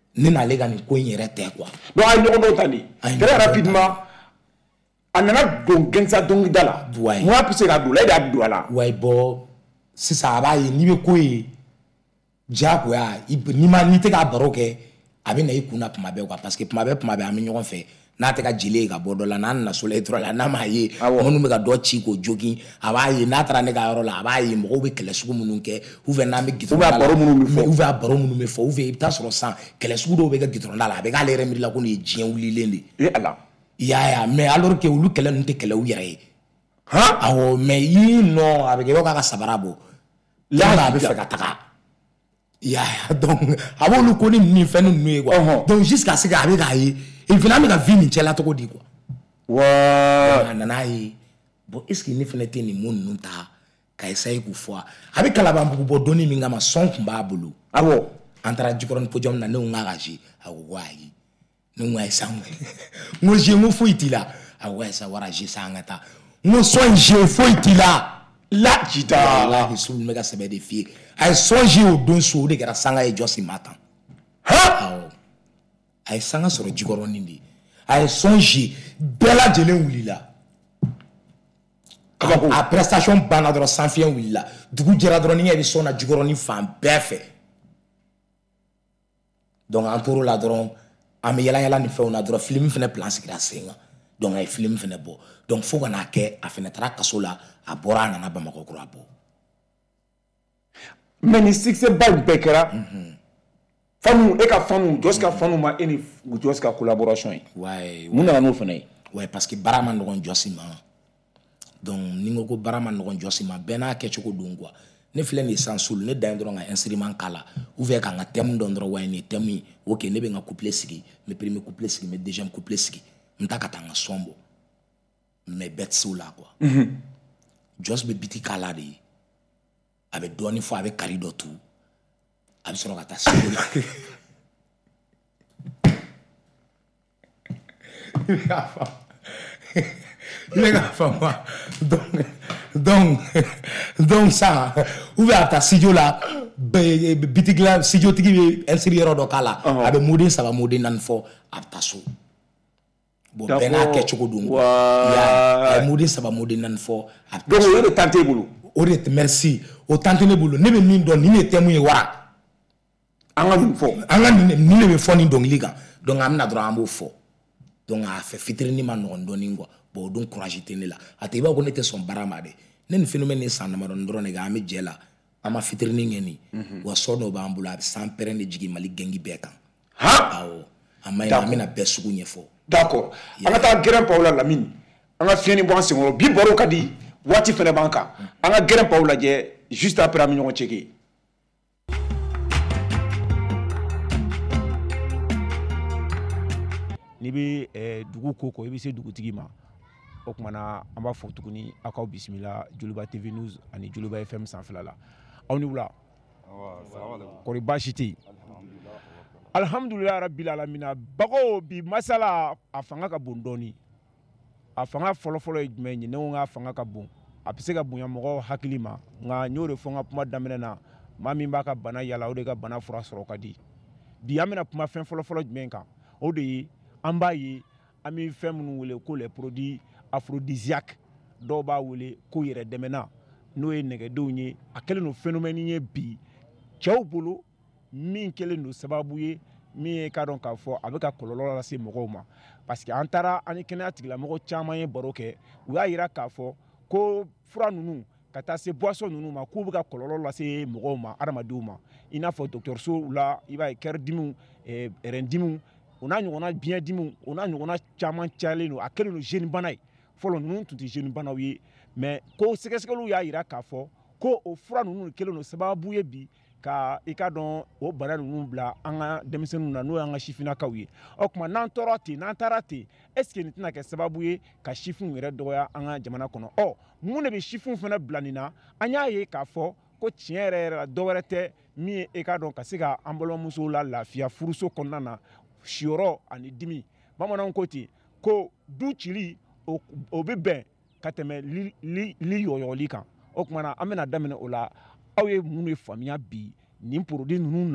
ne n'ale ka nin ko in yɛrɛ tɛ quoi. donc a ye ɲɔgɔn dɔw ta de très rapidement a nana don gangsta dɔnkilida la mun y'a poussé k'a don la e de y'a don a la. wayi bɔn sisan a b'a ye n'i bɛ ko ye diyagoya n'i ma n'i tɛ k'a baro kɛ a bɛ na i kunna tuma bɛɛ quoi parce que tuma bɛɛ tuma bɛɛ an bɛ ɲɔgɔn fɛ n'a tɛ ka jeli ye ka bɔ dɔ la n'a nana so la e tora la n'a m'a ye minnu bɛ ka dɔ ci k'o jogin a b'a ye n'a taara ne ka yɔrɔ la a b'a ye mɔgɔw bɛ kɛlɛ sugu minnu kɛ ou bien n'an bɛ gidɔrɔn da la ou bien a baro minnu bɛ fɔ ou bien a baro minnu bɛ fɔ ou bien i bɛ taa sɔrɔ sisan kɛlɛ sugu dɔw bɛ kɛ gidɔrɔn da la a bɛ k'ale yɛrɛ miiri la ko nin ye diɲɛ wulilen de ye. e ala. i y'a ye mais alors que olu kɛlɛ ninnu tɛ kɛlɛ u yɛrɛ ye. han awɔ mais i nɔ a bɛ kɛ i b'a k'a ka sabara bɔ la a bɛ fɛ ka taga. i y'a ye donc a b'olu ko ni nin fɛn ninnu ye quoi donc jusqu'à ce que a bɛ k'a ye et puis an bɛ ka vie nin cɛla cogo di quoi. waa a nana ye bon est ce que ne fana tɛ nin mo ninnu ta ka essayer k'u fɔ a bɛ Kalabanbugu bɔ donni min kama sɔn tun b'a bolo. awɔ an taara Jikɔrɔni podium na ne ko n k'a ka jouer a ko ko ayi ne ko ayi sa n ko jouer n ko foyi t'i la a ko ayi sa wara jouer sa an ka taa n ko sɔn jouer foyi t'i la la jita walahi sulu bɛ ka sɛbɛ de f'i ye a ye sɔn jouer o don so o de kɛra sanga ye jɔsi ma tan. han awɔ a ye sanga sɔrɔ Jikɔrɔni de a ye sɔn jouer bɛɛ lajɛlen wulila a prestation banna dɔrɔn sanfiɲɛ wulila dugu jɛra dɔrɔn ni ɲɛ bɛ sɔn na Jikɔrɔni fan bɛɛ fɛ donc an tor'o la dɔrɔn an bɛ yala yala ni fɛnw na dɔrɔn film fana plan sigira sen kan donc a ye film fana bɔ donc fo ka n'a kɛ a fana taara kaso la a bɔra a nana Bamakɔ kura bɔ. mais ni succès ba in bɛɛ kɛra fanu e ka fanu Jɔsi ka fanu ma e ni Jɔsi ka collaboration ye. wayi mun nana n'o fana ye. wayi parce que baara ma nɔgɔn Jɔsi ma donc ni n ko ko baara ma nɔgɔn Jɔsi ma bɛɛ n'a kɛcogo don quoi ne filɛ nin ye san sulu ne dan ye dɔrɔn ka instrument k'a la ou bien k'an ka thème dɔn dɔrɔn wayi nin thème in ok ne bɛ n ka couplet sigi n bɛ premier couplet sigi n bɛ deuxième couplet sigi n ta ka taa n ka son bɔ mais bɛɛ tɛ se o la quoi. Jɔsi bɛ biti k'a la de ye a bɛ dɔɔnin fɔ a bɛ kari dɔ tu a bɛ sɔrɔ ka taa studio la. i bɛ k'a faamu wa donc donc donc sa ou bien a bɛ taa studio la bitigi la studio tigi bɛ inscrire dɔ k'a la a bɛ moden saba moden naani fɔ a bɛ taa so bon bɛɛ n'a kɛcogo don a ye moden saba moden naani fɔ a bɛ taa so. donc o de tan t'e bolo. o de merci o tan tɛ ne bolo ne bɛ min dɔn nin de thème ye wara. an ka nin fɔ an ka nin de bɛ fɔ nin dɔnkili kan donc an bɛna dɔrɔn an b'o fɔ donc a fɛ fitiri ma nɔgɔn dɔɔnin quoi bon o don courage tɛ ne la a tɛ i b'a fɔ ko ne tɛ sɔn baara ma dɛ ne ni phénomène ni san damadɔni dɔrɔn de kɛ an bɛ jɛ la an ma fitiri kɛ nin wa sɔ dɔw b'an bolo a bɛ san pɛrɛn de jigin Mali gɛngi bɛɛ kan. han awɔ a ma ɲi an bɛna bɛɛ sugu ɲɛfɔ. d'accord an ka taa gɛrɛn paw la Lamini an ka fiɲɛni bɔ an senkɔrɔ bi baro ka di waati fana b'an kan an ka gɛrɛn paw lajɛ juste après an bɛ ɲɔgɔn checker. n'i bɛ dugu ko kɔ i bɛ se dugutigi ma o kumana an b'a fɔ tuguni aw k'aw bisimila Joliba T V News ani Joliba F M sanfɛla la aw ni wula kɔri baasi tɛ yen alihamudulila rabbil alamina bagaw bi masala a fanga ka bon dɔɔni a fanga fɔlɔfɔlɔ ye jumɛn ye ne ko n k'a fanga ka bon a bɛ se ka bonya mɔgɔw hakili ma nka n y'o de fɔ n ka kuma daminɛ na maa min b'a ka bana yala o de ka bana fura sɔrɔ ka di bi an bɛna kuma fɛn fɔlɔfɔlɔ jumɛn kan o de ye an b'a ye an bɛ fɛn minnu wele ko les produits aphrodisiaques dɔw b'a wele ko yɛrɛdɛmɛna n'o ye nɛgɛdenw ye a kɛlen don phénomène ye bi cɛw bolo min kɛlen don sababu ye min ye k'a dɔn k'a fɔ a bɛ ka kɔlɔlɔ lase mɔgɔw ma parce que an taara an ni kɛnɛya tigilamɔgɔ caman ye baro kɛ u y'a yira k'a fɔ ko fura ninnu ka taa se boisson ninnu ma k'u bɛ ka kɔlɔlɔ lase mɔgɔw ma adamadenw ma i n'a fɔ dɔgɔtɔrɔsow la i b'a ye kɛri dimiw rein dimiw o n'a ɲɔgɔnna biɲɛ dimiw o n'a ɲɔgɔnna caman cayalen don a kɛlen don jeune bana ye fɔlɔ ninnu tun tɛ jeune banaw ye mais ko sɛgɛsɛgɛliw y'a yira k'a fɔ ko o fura ninnu kɛlen don sababu ye bi ka i ka dɔn o bana ninnu bila an ka denmisɛnninw na n'o y'an ka sifinnakaw ye o tuma n'an tɔɔrɔ ten n'an taara ten est ce que nin tɛna kɛ sababu ye ka sifinw yɛrɛ dɔgɔya an ka jamana kɔnɔ ɔ mun de bɛ sifinw fana bila nin na an y'a ye k'a fɔ ko tiɲɛ yɛrɛ yɛrɛ la dɔwɛrɛ tɛ min ye e ka dɔn ka se ka an balimamusow la lafiya furuso kɔnɔna na siyɔrɔ ani dimi bamananw ko ten ko du cili o bɛ bɛn ka tɛmɛ li li li yɔyɔli kan o tuma na an bɛna daminɛ o la aw ye mun de faamuya bi nin produit ninnu na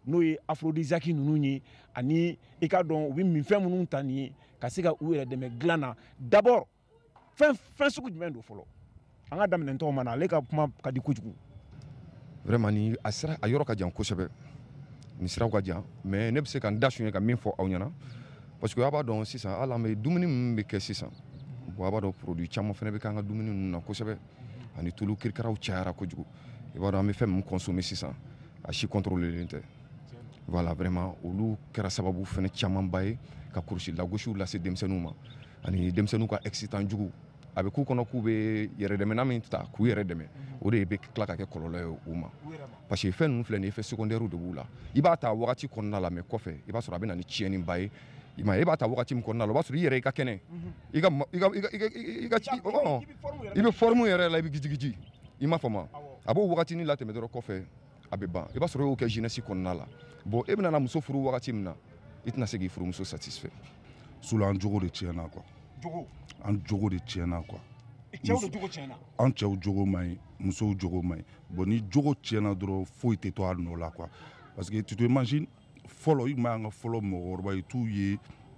n'o ye aphrodisiaque ninnu ye ani i ka dɔn u bɛ minfɛn minnu ta nin ye ka se ka u yɛrɛ dɛmɛ dilan na d'abord fɛn fɛn sugu jumɛn don fɔlɔ an ka daminɛ tɔgɔ ma na ale ka kuma ka di kojugu. Vraiment ni a sira a yɔrɔ ka jan kosɛbɛ ni siraw ka jan mais ne bɛ se ka n da sun ye ka min fɔ aw ɲɛna parce que a b'a dɔn sisan hali an bɛ dumuni min bɛ kɛ sisan bon a b'a dɔn produit caman fana bɛ k'an ka dumuni ninnu na kosɛbɛ ani tulu kirikaraw cayara kojugu i b'a dɔn an bɛ fɛn min consommer sisan a si contrôlelen tɛ voilà vraiment olu kɛra sababu fana camanba ye ka kurusi lagosiw lase denmisɛnninw ma ani denmisɛnninw ka excitant jugu a bɛ k'u kɔnɔ k'u bɛ yɛrɛdɛmɛna min ta k'u yɛrɛ dɛmɛ o de bɛ tila ka kɛ kɔlɔlɔ ye u ma parce que fɛn ninnu filɛ nin ye effet secondaire de b'u la i b'a ta wagati kɔnɔna la mais kɔfɛ i b'a sɔrɔ a bɛ na ni tiɲɛniba ye i ma ye i b'a ta wagati min kɔnɔna la o b'a sɔrɔ i yɛrɛ i ka kɛnɛ i ka i ka i ka i ka i bɛ forme yɛrɛ la i bɛ gijigiji i m'a faamu a b'o wagatinin latɛmɛ dɔrɔn kɔfɛ a bɛ ban i b'a sɔrɔ i y'o kɛ jeunesse kɔnɔna la bon e bɛna muso furu wagati min na i tɛna se k'i furumuso satisfait sula an jogo de tiɲɛna quoi jogo an jogo de tiɲɛna quoi cɛw de jogo tiɲɛna an cɛw jogo man ɲi musow jogo man ɲi bon ni jogo tiɲɛna dɔrɔn foyi tɛ to a nɔ la quoi parce que tu te imagines fɔlɔ i tun b'an ka fɔlɔ mɔgɔkɔrɔba ye t'u ye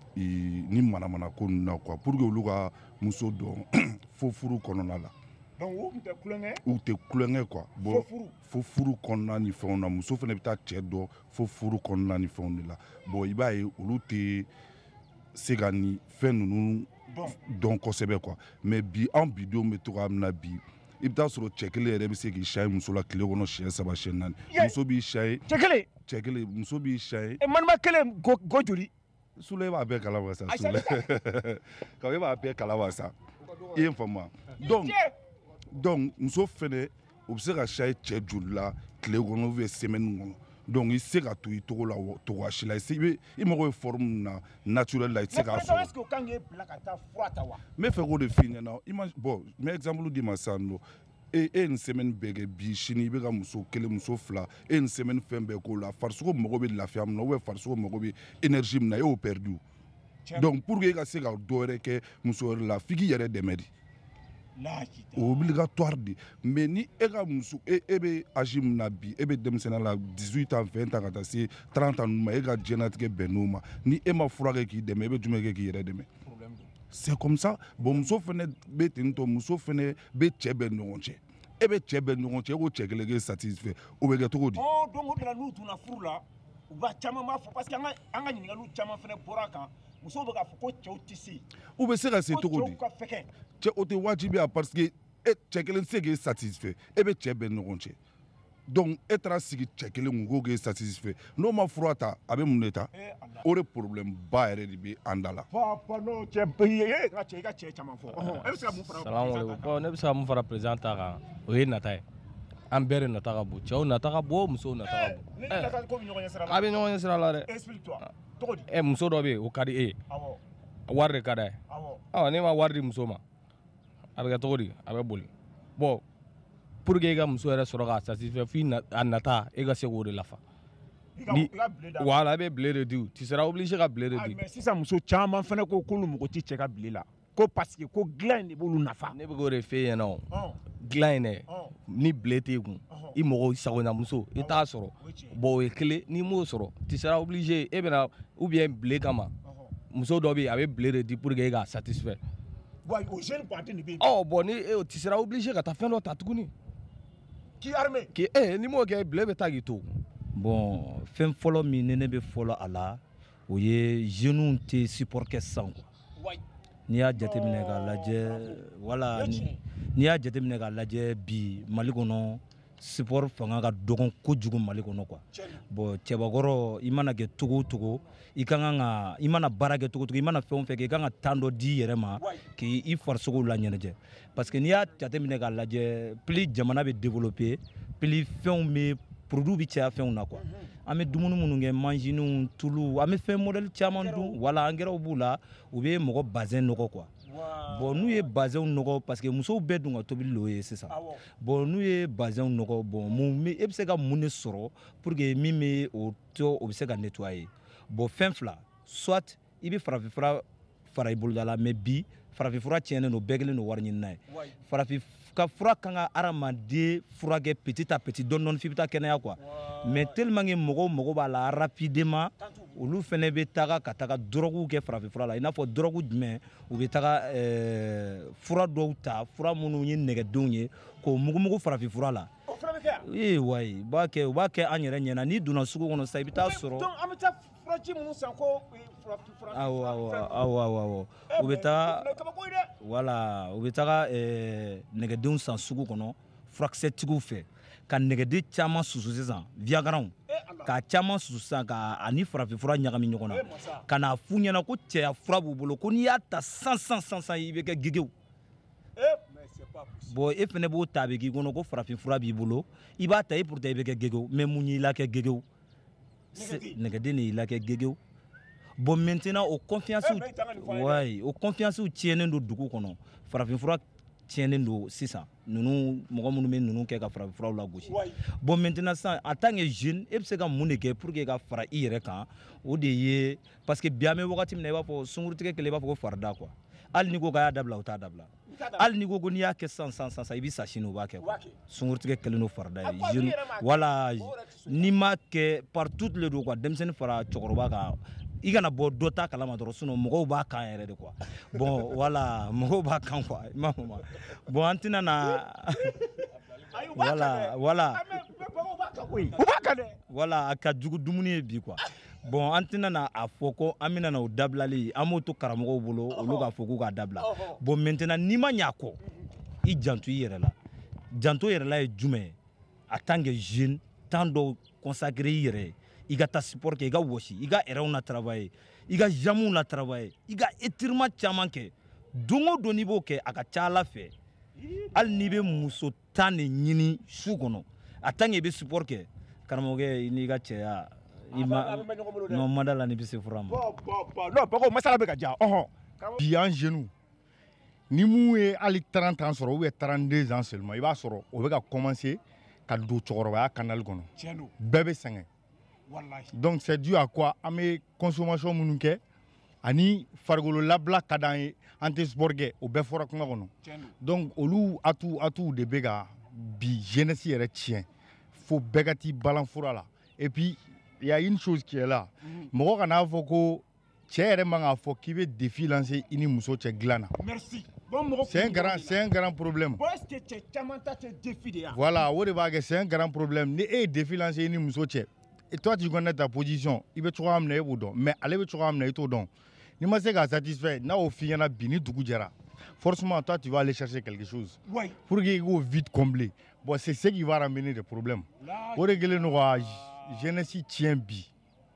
ni manamana ko ninnu na quoi pour que olu ka muso dɔn fo furu kɔnɔna la donc u tun tɛ kulonkɛ u tɛ kulonkɛ quoi bon fo furu kɔnɔna ni fɛnw na muso fana bɛ taa cɛ dɔn fo furu kɔnɔna ni fɛnw de la bon i b'a ye olu tɛ se ka nin fɛn ninnu dɔn kosɛbɛ quoi mais bi an bidenw bɛ togoya min na bi i bɛ taa sɔrɔ cɛ kelen yɛrɛ bɛ se k'i siɲɛ muso la tile kɔnɔ siɲɛ saba siɲɛ naani muso b'i siɲɛ cɛ kelen cɛ kelen muso b'i siɲɛ e manima kelen go joli Sule e b'a bɛɛ kalama sa Sule ka e b'a bɛɛ kalama sa i ye n faamu donc donc muso fɛnɛ o bɛ se ka siɲɛ cɛ joli la tile kɔnɔ ou bien semaine kɔnɔ donc i se ka to i togo la togo si la i bɛ i mago bɛ forme na naturel la i tɛ se k'a sɔrɔ. est-ce que o kan k'e bila ka taa fura ta wa. n bɛ fɛ k'o de f'i ɲɛna i ma bon n bɛ exemple d'i ma sisan nɔ e e nin semaine bɛɛ kɛ bi sini i bɛ ka muso kelen muso fila e nin semaine fɛn bɛɛ k'o la farisogo mago bɛ lafiya min na ou bien farisogo mago bɛ énergie min na e y'o perdu donc pour que e ka se ka dɔ wɛrɛ kɛ muso wɛrɛ la f'i k'i yɛrɛ dɛmɛ de. obligatoire de mais ni e ka muso e e bɛ âge min na bi e bɛ denmisɛnninya la dix-huit ans vingt ans ka taa se trente ans ninnu ma e ka diɲɛlatigɛ bɛn n'o ma ni e ma fura kɛ k'i dɛmɛ e bɛ jumɛn kɛ k'i yɛrɛ dɛmɛ c'est comme ça bon muso fɛnɛ bɛ ten tɔ muso fɛnɛ bɛ cɛ bɛɛ ɲɔgɔn cɛ e bɛ cɛ bɛɛ ɲɔgɔn cɛ e ko cɛ kelen k'e satisfait o bɛ kɛ cogo di. ɔ donc o de la n'u donna furu la u b'a caman b'a fɔ parce que an ka an ka ɲininkaliw caman fɛnɛ bɔra a kan musow bɛ k'a fɔ ko cɛw tɛ se. u bɛ se ka se cogo di ko cɛw ka fɛkɛ. cɛ o tɛ wajibiya parce que e cɛ kelen tɛ se k'e satisfait e bɛ cɛ bɛɛ ɲɔgɔn cɛ donc e taara sigi cɛ kelen kun ko k'e satisfait n'o ma fura ta a bɛ mun de ta o de problème ba yɛrɛ de bɛ an da la. papa n'o cɛ e ka cɛ i ka cɛ caman fɔ e bɛ se ka mun fara. salamaleykum bon ne bɛ se ka mun fara président ta kan o ye nata ye an bɛɛ de nata ka bon cɛw nata ka bon musow nata ka bon. ne nata ko bɛ ɲɔgɔn ɲɛ sira la. a bɛ ɲɔgɔn ɲɛ sira la dɛ. explique toi cogo di. ɛ muso dɔ bɛ yen o ka di e ye. awɔ. wari de ka d'a ye. awɔ. ɔ n'e ma wari di muso ma a bɛ kɛ cogo di a bɛ boli bon pour que e ka muso yɛrɛ sɔrɔ k'a satisfait f'i a nata e ka se k'o de lafa. ni wala e bɛ bile de di tu seras obligé ka bile de di. mais sisan muso caman fana ko k'olu mago tɛ cɛ ka bile la ko parce que ko dilan in de b'olu nafa. ne bɛ k'o de f'e ɲɛna o dilan in dɛ ni bile t'e kun i mago sagonamuso i t'a sɔrɔ bon o ye kelen n'i m'o sɔrɔ tu seras obligé e bɛna ou bien bile kama muso dɔ bɛ yen a bɛ bile de di pour que e k'a satisfait. bon o jeune baden de bɛ yen. ɔ bon ni e tu seras obligé ka taa fɛn dɔ ta tuguni. k'i armé. k'i e ni m'o kɛ bile bɛ taa k'i to. bon fɛn fɔlɔ min ne ne bɛ fɔlɔ a la o ye jeunes tɛ support kɛ sisan quoi. n'i y'a jateminɛ k'a lajɛ wala n'i y'a jateminɛ k'a lajɛ bi Mali kɔnɔ support fanga ka dɔgɔn kojugu Mali kɔnɔ quoi. bon cɛbakɔrɔ i mana kɛ cogo o cogo i ka kan ka i mana baara kɛ cogo o cogo i mana fɛn o fɛn kɛ i ka kan ka temps dɔ di i yɛrɛ ma k'i farisogo la ɲɛnajɛ parce que n'i y'a jateminɛ k'a lajɛ plus jamana bɛ développer plus fɛnw bɛ produit bi caya fɛnw na quoi an bɛ dumuni minnu kɛ manjiniw tulu an bɛ fɛn modèle caman dun wala angɛrɛw b'u la u bɛ mɔgɔ bazɛn nɔgɔ quoi. bon n'u ye bazɛnw nɔgɔ parce que musow bɛɛ dun ka tobili l'o ye sisan bon n'u ye bazɛnw nɔgɔ bon mun e bɛ se ka mun de sɔrɔ pour que min bɛ o to o bɛ se ka nettoyer bon fɛn fila soit i bɛ farafinfura fara i boloda la mais bi farafin fura tiɲɛnen don bɛɛ kelen don wari ɲinina ye farafin ka fura kan ka hadamaden furakɛ petit à petit dɔɔni dɔɔni f'i bɛ taa kɛnɛya quoi mais tellement que mɔgɔw mago b'a la rapidement olu fɛnɛ bɛ taga ka taga drogue kɛ farafin fura la i n'a fɔ drogue jumɛn u bɛ taga ɛɛ fura dɔw ta fura minnu ye nɛgɛdenw ye k'o mugumugu farafin fura la ee wayi u b'a kɛ u b'a kɛ an yɛrɛ ɲɛna n'i donna sugu kɔnɔ sisan i bɛ taa sɔrɔ an bɛ taa furaji minnu san ko farafin fura awɔ awɔ awɔ awɔ u bɛ taa wala u bɛ taga ɛɛ nɛgɛdenw san sugu kɔnɔ furakisɛtigiw fɛ ka nɛgɛden caman susu sisan viagaranw k'a caman susu sisan ka ani farafin fura ɲagami ɲɔgɔn na ka n'a f'u ɲɛna ko cɛya fura b'u bolo ko n'i y'a ta san san san san i bɛ kɛ gegew bon e fɛnɛ b'o ta a bɛ k'i kɔnɔ ko farafin fura b'i bolo i b'a ta e pourtant i bɛ kɛ gegew mais mun y'i la kɛ gegew nɛgɛden de y'i la kɛ gegew bon maintenant o confiance ouais o confiance tiɲɛnen don dugu kɔnɔ farafin fura tiɲɛnen don sisan ninnu mɔgɔ minnu bɛ ninnu kɛ ka farafin furaw lagosi bon maintenant sisan en tant que jeune e bɛ se ka mun de kɛ pour que ka fara i yɛrɛ kan o de ye parce que bi an bɛ wagati min na i b'a fɔ sunkurutigɛ kelen i b'a fɔ ko farida quoi hali n'i ko k'a y'a dabila o t'a dabila hali n'i ko ko n'i y'a kɛ sisan sisan sisan i bɛ sa sini o b'a kɛ quoi sunkurutigɛ kelen don farida ye jeune wala n'i m'a kɛ partout le don quoi denmisɛnnin fara cɛkɔrɔba kan i kana bɔ dɔ ta kalama dɔrɔn sinon mɔgɔw b'a kan yɛrɛ de quoi bon wala mɔgɔw b'a kan quoi i m'a fɔ ma bon an tɛna na wala wala wala a ka jugu dumuni ye bi quoi bon an tɛna na a fɔ ko an bɛna na o dabilali an b'o to karamɔgɔw bolo olu k'a fɔ k'u k'a dabila bon maintenant n'i ma ɲɛ a kɔ i janto i yɛrɛ la janto yɛrɛ la ye jumɛn ye en tant que jeune temps dɔw consacrer i yɛrɛ ye i ka taa sport kɛ i ka wɔsi i ka erreurs na travailler i ka jamuw na travailler i ka étirement caman kɛ don o don n'i b'o kɛ a ka ca Ala fɛ hali n'i bɛ muso tan de ɲini su kɔnɔ en tant que i bɛ sport kɛ karamɔgɔkɛ i n'i ka cɛya i ma non ma da la n'i bɛ se fura ma. non Bago masala bɛ ka diya ɔhɔn. bi an jeunes ni mun ye hali trente ans sɔrɔ ou bien trente-deux ans seulement i b'a sɔrɔ o bɛ ka commencer ka don cɛkɔrɔbaya canal kɔnɔ bɛɛ bɛ sɛgɛn. Donc c'est dû à quoi an bɛ consommation minnu kɛ ani farikolo labila ka d'an ye an tɛ sport kɛ o bɛɛ fɔra kuma kɔnɔ donc olu atu atu de bɛ ka bi jeunesse yɛrɛ tiɲɛ fo bɛɛ ka t'i balan fura la et puis il y a une chose qui est là mɔgɔ kana fɔ ko cɛ yɛrɛ man k'a fɔ k'i bɛ défi lancer i ni muso cɛ dilan na. Merci. C'est un grand, c'est un grand problème. Voilà, o de b'a kɛ c'est un grand problème ni e ye défi lancer i ni muso cɛ. Et toi, tu connais ta position. Il veut toujours amener au don. Mais allez, veut toujours amener au don. Ni ma se ka satisfait. Na au fin na bini dugu jara. Forcément, toi, tu vas aller chercher quelque chose. Oui. Pour qu'il go vite combler. Bon, c'est ce qui va ramener des problèmes. Pour régler nos jeunesse tient bi.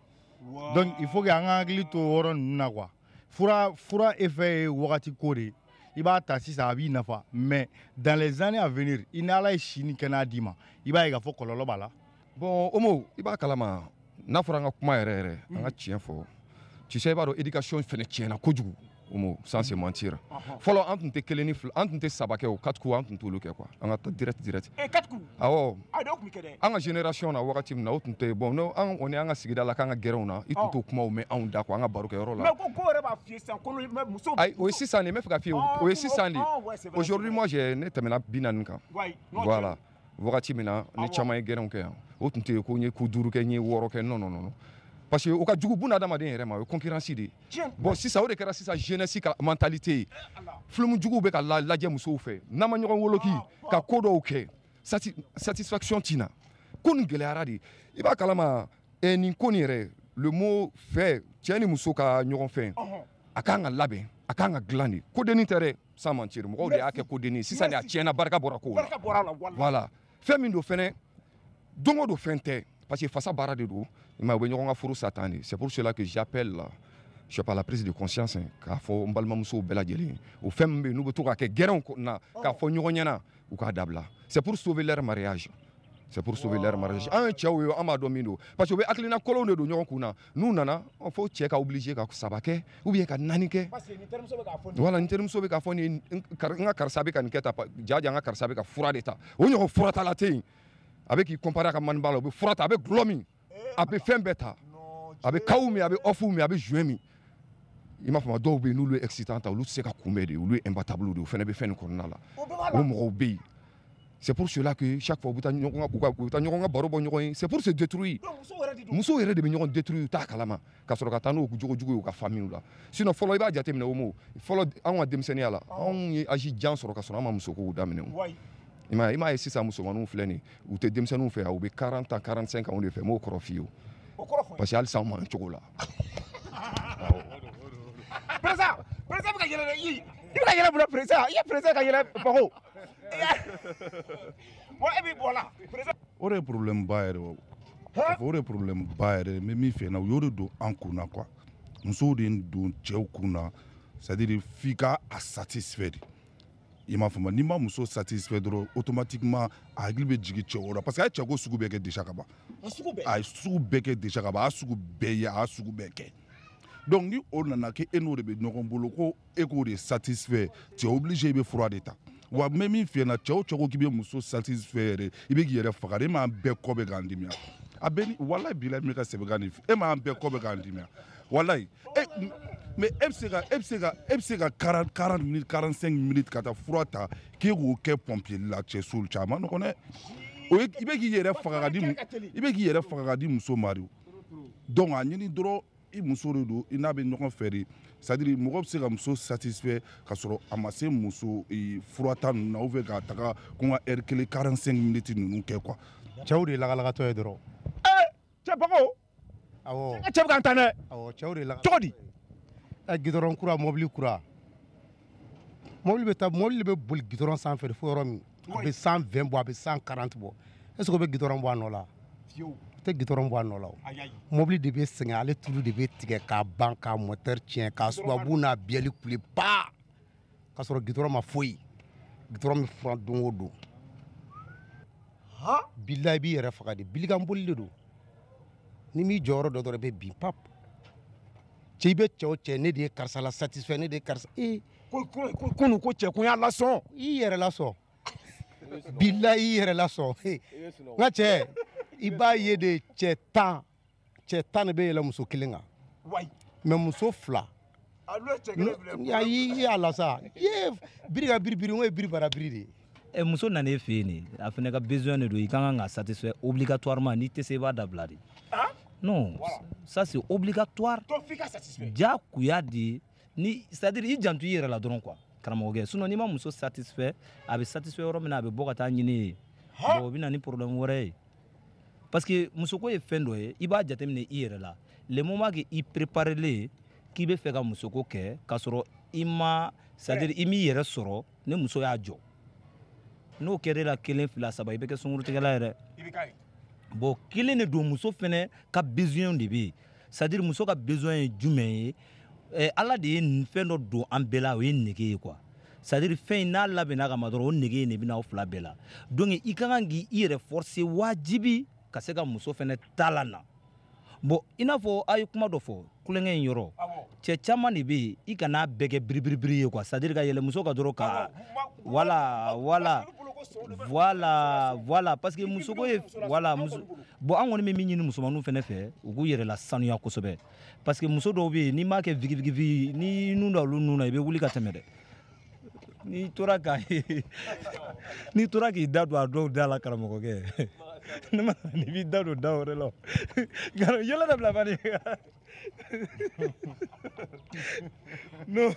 Donc, il faut que un angle to oron na quoi. Fura fura effet wakati kore. Il va tasser sa vie nafa. Mais dans les années à venir, il n'a la chini kana dima. Il va y avoir kololo bala. Bon, Omo, i b'a kalama n'a fɔra an ka kuma yɛrɛ yɛrɛ an ka tiɲɛ fɔ tu sais i b'a dɔn éducation fɛnɛ tiɲɛna kojugu Omo sans se mentir fɔlɔ an tun tɛ kelen ni fila an tun tɛ saba kɛ o quatre coups an tun t'olu kɛ quoi an ka taa direct direct eh quatre coups awɔ a dɔw tun bɛ kɛ dɛ an ka génération na wagati min na o tun tɛ bon no an kɔni an ka sigida la k'an ka gɛrɛnw na i tun t'o kumaw mɛn anw da quoi an ka barokɛyɔrɔ la mais ko ko yɛrɛ b'a f'i ye sisan ko muso ayi o ye sisan de n bɛ fɛ ka f'i ye o ye sisan de aujourd'hui moi j'ai ne tɛmɛna bi naani kan voilà wagati min na ni caman ye gɛrɛnw kɛ yan o tun tɛ yen ko n ye ko duuru kɛ n ye wɔɔrɔ kɛ non non non parce que o ka jugu buna adamaden yɛrɛ ma o ye concurrence de ye bon sisan o de kɛra sisan jeunesse ka mentalité ye film juguw bɛ ka lajɛ musow fɛ n'an ma ɲɔgɔn woloki ka ko dɔw kɛ satisfaction tina ko nin gɛlɛyara de i b'a kalama nin ko nin yɛrɛ le mot fɛ cɛ ni muso ka ɲɔgɔn fɛ a kan ka labɛn a kan ka dilan de kodenni tɛ dɛ sans mentir mɔgɔw de y'a kɛ kodenni sisan de a tiɲɛna barika bɔra kow la voilà fɛn min don fɛnɛ don o don fɛn tɛ parce que fasa baara de don i ma u bɛ ɲɔgɔn ka furu sa tan de c'est pour cela que j'appelle là je sais pas la prise de conscience k'a fɔ n balimamusow bɛɛ lajɛlen o fɛn min bɛ yen n'u bɛ to k'a kɛ gɛrɛnw na k'a fɔ ɲɔgɔn ɲɛna u k'a dabila c'est pour sauver leur mariage c'est pour sauver leur mariage an ye cɛw ye an b'a dɔn min don parce que u bɛ hakilina kolonw de don ɲɔgɔn kun na n'u nana fo cɛ ka obligé ka saba kɛ ou bien ka naani kɛ voilà ni terimuso bɛ k'a fɔ nin n ka karisa bɛ ka nin kɛ tan jaja n ka karisa bɛ ka fura de ta o ɲɔgɔn furatala tɛ yen a bɛ k'i comparer a ka maniba la o bɛ fura ta a bɛ gulɔ min a bɛ fɛn bɛɛ ta a bɛ kaw min a bɛ ɔfu min a bɛ juin min i m'a faamu dɔw bɛ yen n'olu ye excitant ta olu tɛ se ka kunbɛn de olu ye imbattable de o fana bɛ fɛn nin kɔnɔna la o mɔgɔw bɛ yen c'est pour cela que chaque fois u bɛ taa ɲɔgɔn ka u bɛ taa ɲɔgɔn ka baro bɔ ɲɔgɔn ye c'est pour se détruire musow yɛrɛ de bɛ ɲɔgɔn détruire u t'a kalama ka sɔrɔ ka taa n'o jogojugu ye u ka famille la sinon fɔlɔ i b'a jateminɛ o mo fɔlɔ anw ka denmisɛnninya la anw ye âge jan sɔrɔ ka sɔrɔ an ma musokow daminɛ o i m'a ye i m'a ye sisan musomaninw filɛ nin u tɛ denmisɛnninw fɛ yan u bɛ quarante ans quarante-cinq ans de fɛ m'o kɔrɔ f'i ye o parce que halisa anw m'an cogo la. Président, président bɛ ka yɛlɛ dɛ i bɛ ka yɛlɛ mun na président i ye président ka yɛlɛ bago bon e b'i bɔ la président. O de ye problème ba yɛrɛ o o de ye problème ba yɛrɛ n bɛ min fɛ na u y'o de don an kun na quoi musow de don cɛw kun na c'est à dire f'i ka a satisfait de i m'a faamu n'i ma muso satisfait dɔrɔn automatiquement a hakili bɛ jigin cɛw la parce que a ye cɛko sugu bɛɛ kɛ déjà ka ban a ye sugu bɛɛ kɛ déjà ka ban a y'a sugu bɛɛ ye a y'a sugu bɛɛ kɛ. Donc ni o nana ke e n'o de bɛ ɲɔgɔn bolo ko e k'o de satisfait tu es obligé i bɛ fura de ta wa mɛ min fiyɛ na cɛ o cɛ ko k'i bɛ muso satisfait yɛrɛ i bɛ k'i yɛrɛ faga de e m'an bɛɛ kɔ bɛ k'an dimiya a bɛ ni walayi bilayi min ka sɛbɛnkan nin e m'an bɛɛ kɔ bɛ k'an dimiya walayi e mais e bɛ se ka e bɛ se ka e bɛ se ka quarante quarante minutes quarante-cinq minutes ka taa fura ta k'e k'o kɛ pompier la cɛ so cɛ a ma nɔgɔn dɛ o ye i bɛ k'i yɛrɛ faga ka di i bɛ k'i yɛrɛ faga ka di muso ma de donc a ɲini dɔrɔn i muso de don i n'a bɛ ɲɔgɔn fɛ de c'est à dire mɔgɔ bɛ se ka muso satisfait ka sɔrɔ a ma se muso furata ninnu na ou bien k'a taga ko n ka heure kelen quarante-cinq minutes ninnu kɛ quoi. cɛw de ye lagalagatɔ ye dɔrɔn. ee cɛ bago. awɔ cɛ bɛ k'an tan dɛ. awɔ cɛw de ye lagalagatɔ. cogo di. ɛ gidɔrɔn kura mɔbili kura mɔbili bɛ taa mɔbili bɛ boli gidɔrɔn sanfɛ fo yɔrɔ min a bɛ cent vingt bɔ a bɛ cent quarante bɔ est ce que o bɛ gidɔrɔn bɔ a nɔ la. tɛ gidɔrɔn bɔ a nɔ la o mɔbili de bɛ sɛgɛn ale tulu de bɛ tigɛ k'a ban k'a moteur tiɲɛ k'a subabu n'a biyɛli kule pa k'a sɔrɔ gidɔrɔn ma foyi gidɔrɔn bɛ furan don o don bilayi i b'i yɛrɛ faga de bilikan boli de don ni m'i jɔyɔrɔ dɔ dɔrɔn i bɛ bin pap cɛ i bɛ cɛ o cɛ ne de ye karisa la satisfait ne de ye karisa ee kunu ko cɛ kun y'a lasɔn i yɛrɛ lasɔn bilayi i yɛrɛ lasɔn n ka cɛ i b'a ye de cɛ tan cɛ tan de bɛ yɛlɛ muso kelen kan mɛ muso fila ayi y'a la sa i ye biri ka biri biri n ko ye biri bara biri de ye. muso nana e fɛ yen de a fana ka besoin de don i ka kan ka satisfait obligatoirement n'i tɛ se i b'a dabila de. non ça c'est obligatoire diyagoya de ni c'est à dire i janto i yɛrɛ la dɔrɔn quoi karamɔgɔkɛ sinon n'i ma muso satisfait a bɛ satisfait yɔrɔ min na a bɛ bɔ ka taa ɲini ye bon o bɛ na ni problème wɛrɛ ye. Parce que musoko ye fɛn dɔ ye i b'a jateminɛ i yɛrɛ la le moment que i préparelen k'i bɛ fɛ ka musoko kɛ k'a sɔrɔ i ma c'est à dire i m'i yɛrɛ sɔrɔ ne muso y'a jɔ n'o kɛra la kelen fila saba i bɛ kɛ sunkurutigɛla ye dɛ bon kelen de don muso fɛnɛ ka besoin de bɛ yen c'est à dire muso ka besoin ye jumɛn ye eh, ala de ye fɛn dɔ don an bɛɛ la o ye nege ye quoi c'est à dire fɛn in n'a labɛnna ka ma dɔrɔn o nege in de bɛ n'aw fila bɛɛ la donc i ka kan k'i yɛrɛ forcer wajibi ka se ka muso fɛnɛ tala na bon i n'a fɔ a ye kuma dɔ fɔ kulonkɛ in yɔrɔ cɛ caman de bɛ yen i kana bɛɛ kɛ biribiribiri ye quoi c'est à dire ka yɛlɛ muso ka dɔrɔn ka voilà voilà voilà voilà parce que musoko ye voilà muso bon an kɔni bɛ min ɲini musomaninw fɛnɛ fɛ u k'u yɛrɛ la sanuya kosɛbɛ parce que muso dɔw bɛ yen n'i m'a kɛ vigivigivi ni nun da olu nun na i bɛ wuli ka tɛmɛ dɛ n'i tora ka n'i tora k'i da don a dɔw da la karamɔgɔkɛ ne ma n'i b'i da don da wɛrɛ la yɛlɛ de bila bani non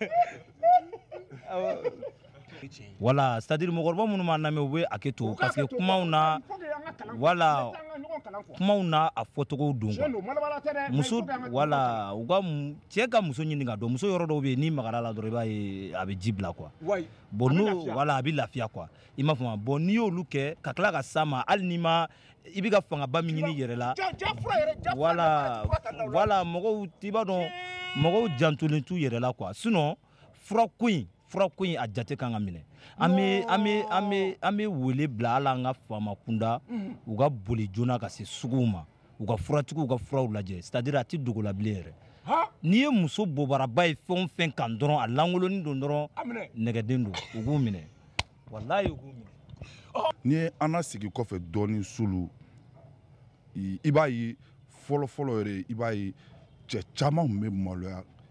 voilà c'est à dire mɔgɔkɔrɔba minnu b'an lamɛn u bɛ a kɛ to parce que kumaw na voilà kumaw na a fɔcogow don quoi muso voilà u ka cɛ ka muso ɲini ka dɔn muso yɔrɔ dɔw bɛ yen n'i magara la dɔrɔn i b'a ye a bɛ ji bila quoi bon n'o voilà a bɛ lafiya quoi i m'a faamu bon n'i y'olu kɛ ka tila ka s'a ma hali n'i ma i bɛ ka fangaba min ɲini i yɛrɛ la voilà voilà mɔgɔw i b'a dɔn mɔgɔw jantolen t'u yɛrɛ la quoi sinon fura ko in fura ko in a jate kan ka minɛ an bɛ an bɛ an bɛ an bɛ wele bila hali an ka faama kunda u ka boli joona ka se suguw ma u ka furatigiw ka furaw lajɛ c'est à dire a tɛ dogo la bilen yɛrɛ n'i ye muso bobaraba ye fɛn o fɛn kan dɔrɔn a lankoloni don dɔrɔn nɛgɛden don u k'u minɛ walayi u k'u minɛ. n'i ye an na sigi kɔfɛ dɔɔni sulu i b'a ye fɔlɔ fɔlɔ yɛrɛ i b'a ye cɛ caman tun bɛ maloya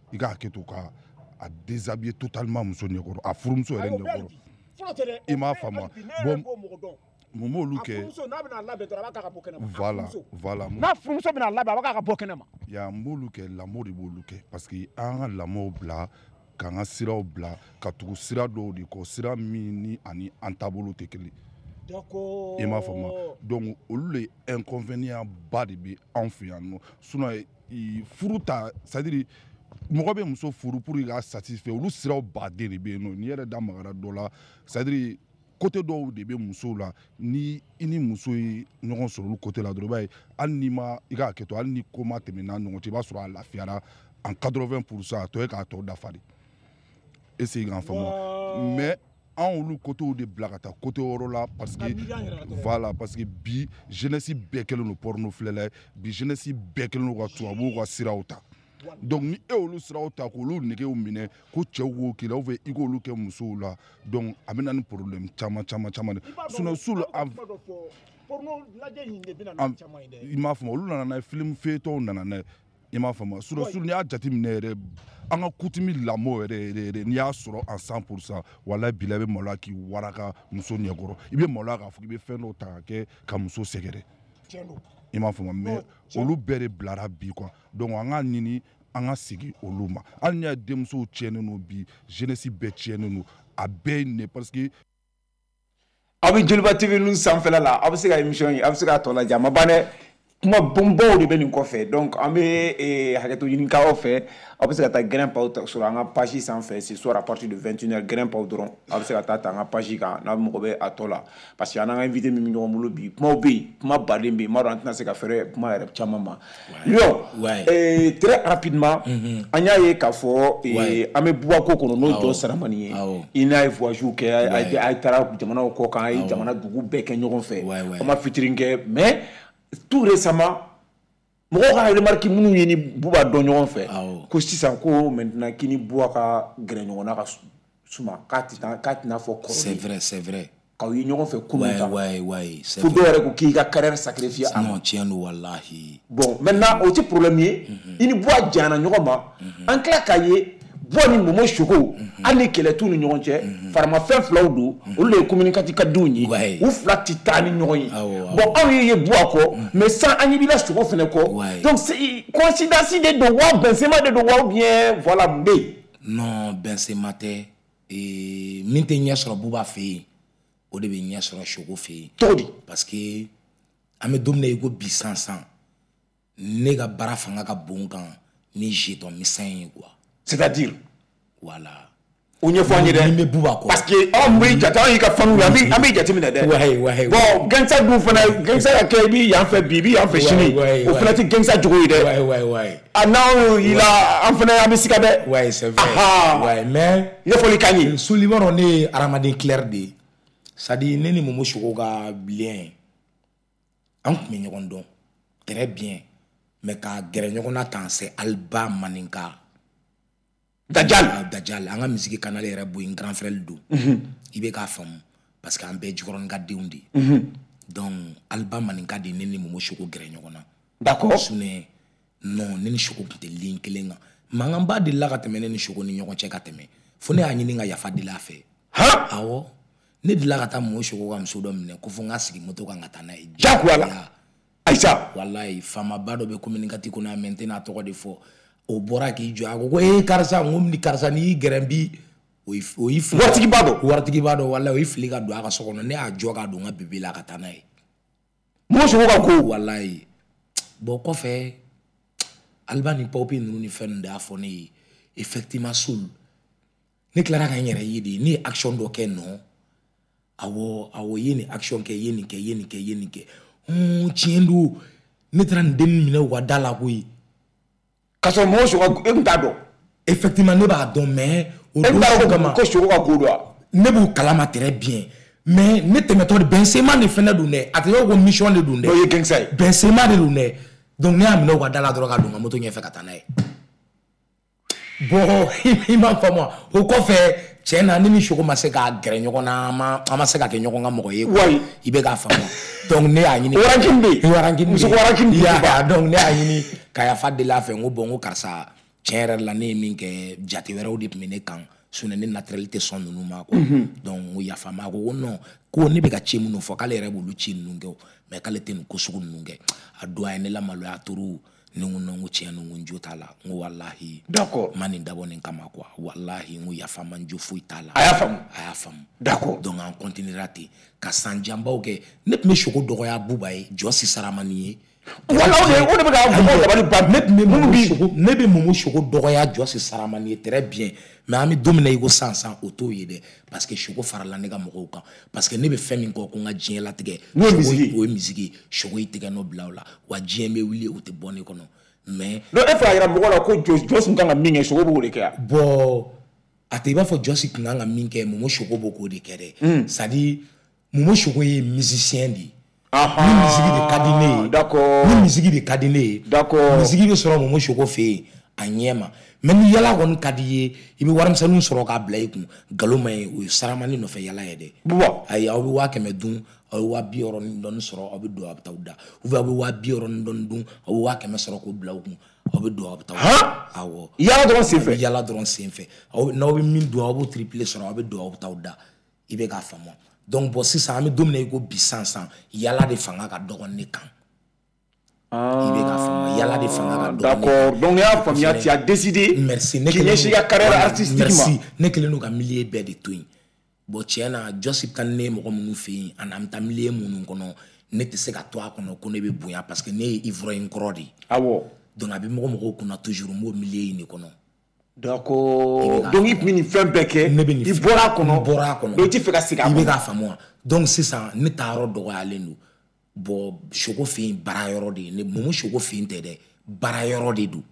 i ka hakɛ to ka a déshabiller totalement muso ɲɛkɔrɔ a furumuso yɛrɛ ɲɛkɔrɔ i m'a faamu bon mun b'olu kɛ voilà voilà n'a furumuso bɛna labɛn a b'a ka bɔ kɛnɛ ma ya n b'olu kɛ lamɔ de b'olu kɛ parce que an ka lamɔw bila k'an ka siraw bila ka tugu sira dɔw de kɔ sira min ni ani an taabolo tɛ kelen i m'a faamu donc olu le inconvénient ba de bɛ anw fɛ yan nɔ sinon furu ta c'est à dire mɔgɔ bɛ muso furu pour i ka satisfait olu siraw baden de bɛ yen nɔ n'i yɛrɛ da magara dɔ la c'est à dire côté dɔw de bɛ musow la ni i ni muso ye ɲɔgɔn sɔrɔ olu côté la dɔrɔn i b'a ye hali n'i ma i ka hakɛ to hali ni ko ma tɛmɛ n'a ɲɔgɔn cɛ i b'a sɔrɔ a lafiyara en quatre-vingts pour cent a tɔ ye k'a tɔ dafa de est-ce que i k'an faamu mais an olu côtéw de bila ka taa côté wɛrɛw la parce que voilà parce que bi jeunesse bɛɛ kɛlen don porno filɛla ye bi jeunesse bɛɛ kɛlen don ka tubabuw ka siraw ta donc ni e olu siraw ta k'olu negew minɛ ko cɛw k'o k'i la ou bien i k'olu kɛ musow la donc a bɛ na ni problème caman caman caman de sinon sur le i m'a faamu olu nana n'a ye film feuilleton nana n'a ye i m'a faamu sinon sur n'i y'a jateminɛ yɛrɛ an ka kutumi lamɔ yɛrɛ yɛrɛ yɛrɛ n'i y'a sɔrɔ en cent pour cent walayi bila i bɛ maloya k'i waraka muso ɲɛkɔrɔ i bɛ maloya k'a fɔ k'i bɛ fɛn dɔw ta ka kɛ ka muso sɛgɛrɛ i m'a faamu mais olu bɛɛ de bilara bi quoi donc an k'a ɲini an ka segin olu ma hali n'i y'a denmusow tiɲɛnen don bi jeunesse bɛɛ tiɲɛnen don a bɛɛ ye ne parce que aw bɛ Joliba T V ninnu sanfɛla la aw bɛ se ka émission ye aw bɛ se k'a tɔ lajɛ a ma ban dɛ kuma bɔnbɔnw de bɛ nin kɔfɛ donc an bɛ hakɛto ɲini k'aw fɛ aw bɛ se ka taa gɛrɛnpaw sɔrɔ an ka page sanfɛ ce soir à partir de vingt et une heures gɛrɛnpaw dɔrɔn aw bɛ se ka taa ta an ka page kan n'a mɔgɔ bɛ a tɔ la parce que an n'an ka invité min bɛ ɲɔgɔn bolo bi kumaw bɛ yen kuma baden bɛ yen n b'a dɔn an tɛna se ka fɛɛrɛ kuma yɛrɛ caman ma Lion très rapidement an y'a ye k'a fɔ an bɛ Bubako kɔnɔ n'o Jɔn Saramani ye i n'a ye voyage kɛ a ye taara jamanaw kɔ kan a ye jamana dugu bɛɛ kɛ ɲɔgɔn fɛ an ma featuring kɛ mais tout récemment mɔgɔw ka remarque minnu ye ni Buba dɔn ɲɔgɔn fɛ ko sisan ko maintenant k'i ni Buba ka gɛrɛ ɲɔgɔnna ka suma k'a tɛna fɔ kɔrɔ c'est vrai c'est vrai k'aw ye ɲɔgɔn fɛ kunun ta ouais ouais c'est vrai fo dɔw yɛrɛ ko k'i ka carrière sacrifié a non tiɲɛ don walahi bon maintenant o tɛ problème ye i ni Buba janyana ɲɔgɔn ma an tila k'a ye Buba ni Momo Soko hali ni kɛlɛ t'u ni ɲɔgɔn cɛ faramafɛn filaw don olu de ye communicatif ka denw ye u fila tɛ taa ni ɲɔgɔn ye bon anw ye ye Buba kɔ mais san an ɲɛ b'i la Soko fɛnɛ kɔ donc c'est coïncidence de don wa Benzema de don wa ou bien voilà mun bɛ yen non Benzema tɛ min tɛ ɲɛ sɔrɔ Buba fɛ yen o de bɛ ɲɛ sɔrɔ Soko fɛ yen cogo di parce que an bɛ don min na i ko bi sisan ne ka baara fanga ka bon kan ni jeton misɛn ye quoi c'est-à-dire voilà o ɲɛfɔ an ye dɛ parce que anw bɛ jate anw y'i ka fanu ye an bɛ jateminɛ dɛ bon gangsta dun fana gangsta ka kɛ i b'i yan fɛ bi i b'i yan fɛ sini o fana tɛ gangsta jogo ye dɛ a n'anw y'i la an fana an bɛ siga dɛ ouais c'est vrai mais ɲɛfɔli ka ɲi Soliman ne ye hadamaden clair de ye c'est à dire ne ni Momo Soko ka lien an tun bɛ ɲɔgɔn dɔn très bien mais ka gɛrɛ ɲɔgɔn na tan c'est Alba Maninka Dajal Dajal an ka musique canal yɛrɛ bo yen grand frère don i bɛ k'a faamu parce que an bɛɛ jikɔrɔni ka denw de donc Alba Maninka de ne ni Momo Soko gɛrɛ ɲɔgɔn na d'accord sinon non ne ni Soko tun tɛ lien kelen kan mankan ba delila ka tɛmɛ ne ni Soko ni ɲɔgɔn cɛ ka tɛmɛ fo ne y'a ɲini ka yafa deli a fɛ awɔ ne delila ka taa Momo Soko ka muso dɔ minɛ ko fo n ka sigi moto kan ka taa n'a ye jagoya la Aïcha wallahi faamaba dɔ bɛ communicatif kɔnɔ a mɛ n tɛna a tɔgɔ de fɔ o bɔra k'i jɔ a ko ko ee karisa n ko ni karisa n'i y'i gɛrɛ bi o y'i fili waritigiba dɔ waritigiba dɔ wallahi o y'i fili ka don a ka so kɔnɔ ne y'a jɔ ka don n ka bebe la ka taa n'a ye Momo Soko ka ko wallahi bon kɔfɛ Alba ni Pawpe ninnu ni fɛn ninnu de y'a fɔ ne ye effectivement Soul ne tilara ka n yɛrɛ ye de ne ye action dɔ kɛ nɔ awɔ awɔ i ye nin action kɛ i ye nin kɛ i ye nin kɛ i ye nin kɛ tiɲɛ don ne taara nin den minɛ u ka da la koyi ka sɔrɔ Momo Soko e tun t'a dɔn effectivement ne b'a dɔn mais o don kama ko Soko ka ko don ne b'u kalama très bien mais ne tɛmɛtɔ de Benzema de fɛnɛ don dɛ a tɛ ko mission de don dɛ n'o ye gangsta ye Benzema de don dɛ donc ne y'a minɛ u ka da la dɔrɔn ka don n ka moto ɲɛfɛ ka taa n'a ye bon i m'a faamu o kɔfɛ tiɲɛ na ne ni Soko ma se k'a gɛrɛ ɲɔgɔn na an ma se ka kɛ ɲɔgɔn ka mɔgɔ ye wayi i bɛ k'a faamu donc ne y'a ɲini warankini bɛ yen warankini muso warankini bɛ yen donc ne y'a ɲini ka yafa deli a fɛ n ko bon n ko karisa tiɲɛ yɛrɛ la ne ye min kɛ jate wɛrɛw de tun bɛ ne kan sinon ne naturel tɛ sɔn ninnu ma quoi donc n ko yafa n ma a ko ko non ko ne bɛ ka ci minnu fɔ k'ale yɛrɛ b'olu ci ninnu kɛ o mais k'ale tɛ nin ko sugu ninnu kɛ a don a ye ne lamaloya a toro ne ko non n ko tiɲɛ no n ko n jo t'a la n ko walahi d'accord ma nin dabɔ nin kama quoi walahi n ko yafa n ma n jo foyi t'a la a y'a faamu a y'a faamu d'accord donc an continuera ten ka san janbaw kɛ ne tun bɛ sogo dɔgɔya buba ye jɔ sisaramani ye wala o de o de bɛ ka mɔgɔw dabali ban ne tun bɛ mumu sogo ne bɛ mumu sogo dɔgɔya jɔ sisaramani ye très bien mais an bɛ don min na i ko sisan sisan o t'o ye dɛ parce que sogo farala ne ka mɔgɔw kan parce que ne bɛ fɛn min kɔ ko n ka diɲɛ latigɛ n'o ye misigi ye o ye misigi ye sogo y'i tɛgɛ nɔ bila o la wa diɲɛ bɛ wuli o tɛ bɔ ne kɔnɔ mais donc e fɛ ka yira mɔgɔw la ko jɔsi kan ka min kɛ sogo b'o de kɛ bon a tɛ i b'a fɔ jɔsi kun kan ka min kɛ mumu sogo b'o k'o de kɛ dɛ c'est à dire mumu sogo ye musicien de ye ni misigi de ka di ne ye d'accord ni misigi de ka di ne ye d'accord misigi bɛ sɔrɔ mumu sogo fɛ yen a ɲɛ ma mais ni yala kɔni ka di ye i bɛ warimisɛnninw sɔrɔ k'a bila i kun nkalon ma ye o ye saramani nɔfɛ yala ye dɛ bɔn ayi aw bɛ waa kɛmɛ dun aw bɛ waa bi wɔɔrɔ ni dɔɔni sɔrɔ aw bɛ don aw bɛ taa da ou bien aw bɛ waa bi wɔɔrɔ ni dɔɔni dun aw bɛ waa kɛmɛ sɔrɔ k'o bila u kun aw bɛ don aw bɛ taa da awɔ yala dɔrɔn sen fɛ yala dɔrɔn sen fɛ aw n'aw bɛ min dun aw b'o triplé sɔrɔ aw bɛ don aw bɛ taa da i bɛ k'a faamu donc bon sisan an bɛ don min na i ko bi sisan sisan yala de fanga ka dɔgɔ ne kan i bɛ k'a faamu yala de fanga ka dɔgɔ ne kan d'accord donc ne y'a faamuya tu as décidé merci ne k'i ɲɛsin i ka carrière artistique ma merci ne kelen don ka milieu bɛɛ de to yen bon tiɲɛ na Josip ka ne mɔgɔ minnu fɛ yen ani an bɛ taa milieu minnu kɔnɔ ne tɛ se ka to a kɔnɔ ko ne bɛ bonya parce que ne ye ivroyenne kɔrɔ de ye awɔ donc a bɛ mɔgɔ mɔgɔw kunna toujours n b'o milieu in de kɔnɔ d'accord donc i tun bɛ nin fɛn bɛɛ kɛ ne bɛ nin i bɔra a kɔnɔ n bɔra a kɔnɔ donc i tɛ fɛ ka segin a i kɔnɔ bɛ k'a faamu wa donc sisan ne taa yɔrɔ dɔgɔyalen don bon sogo fɛ yen baara yɔrɔ de ye ne mumu sogo fɛ yen tɛ dɛ baara yɔrɔ de don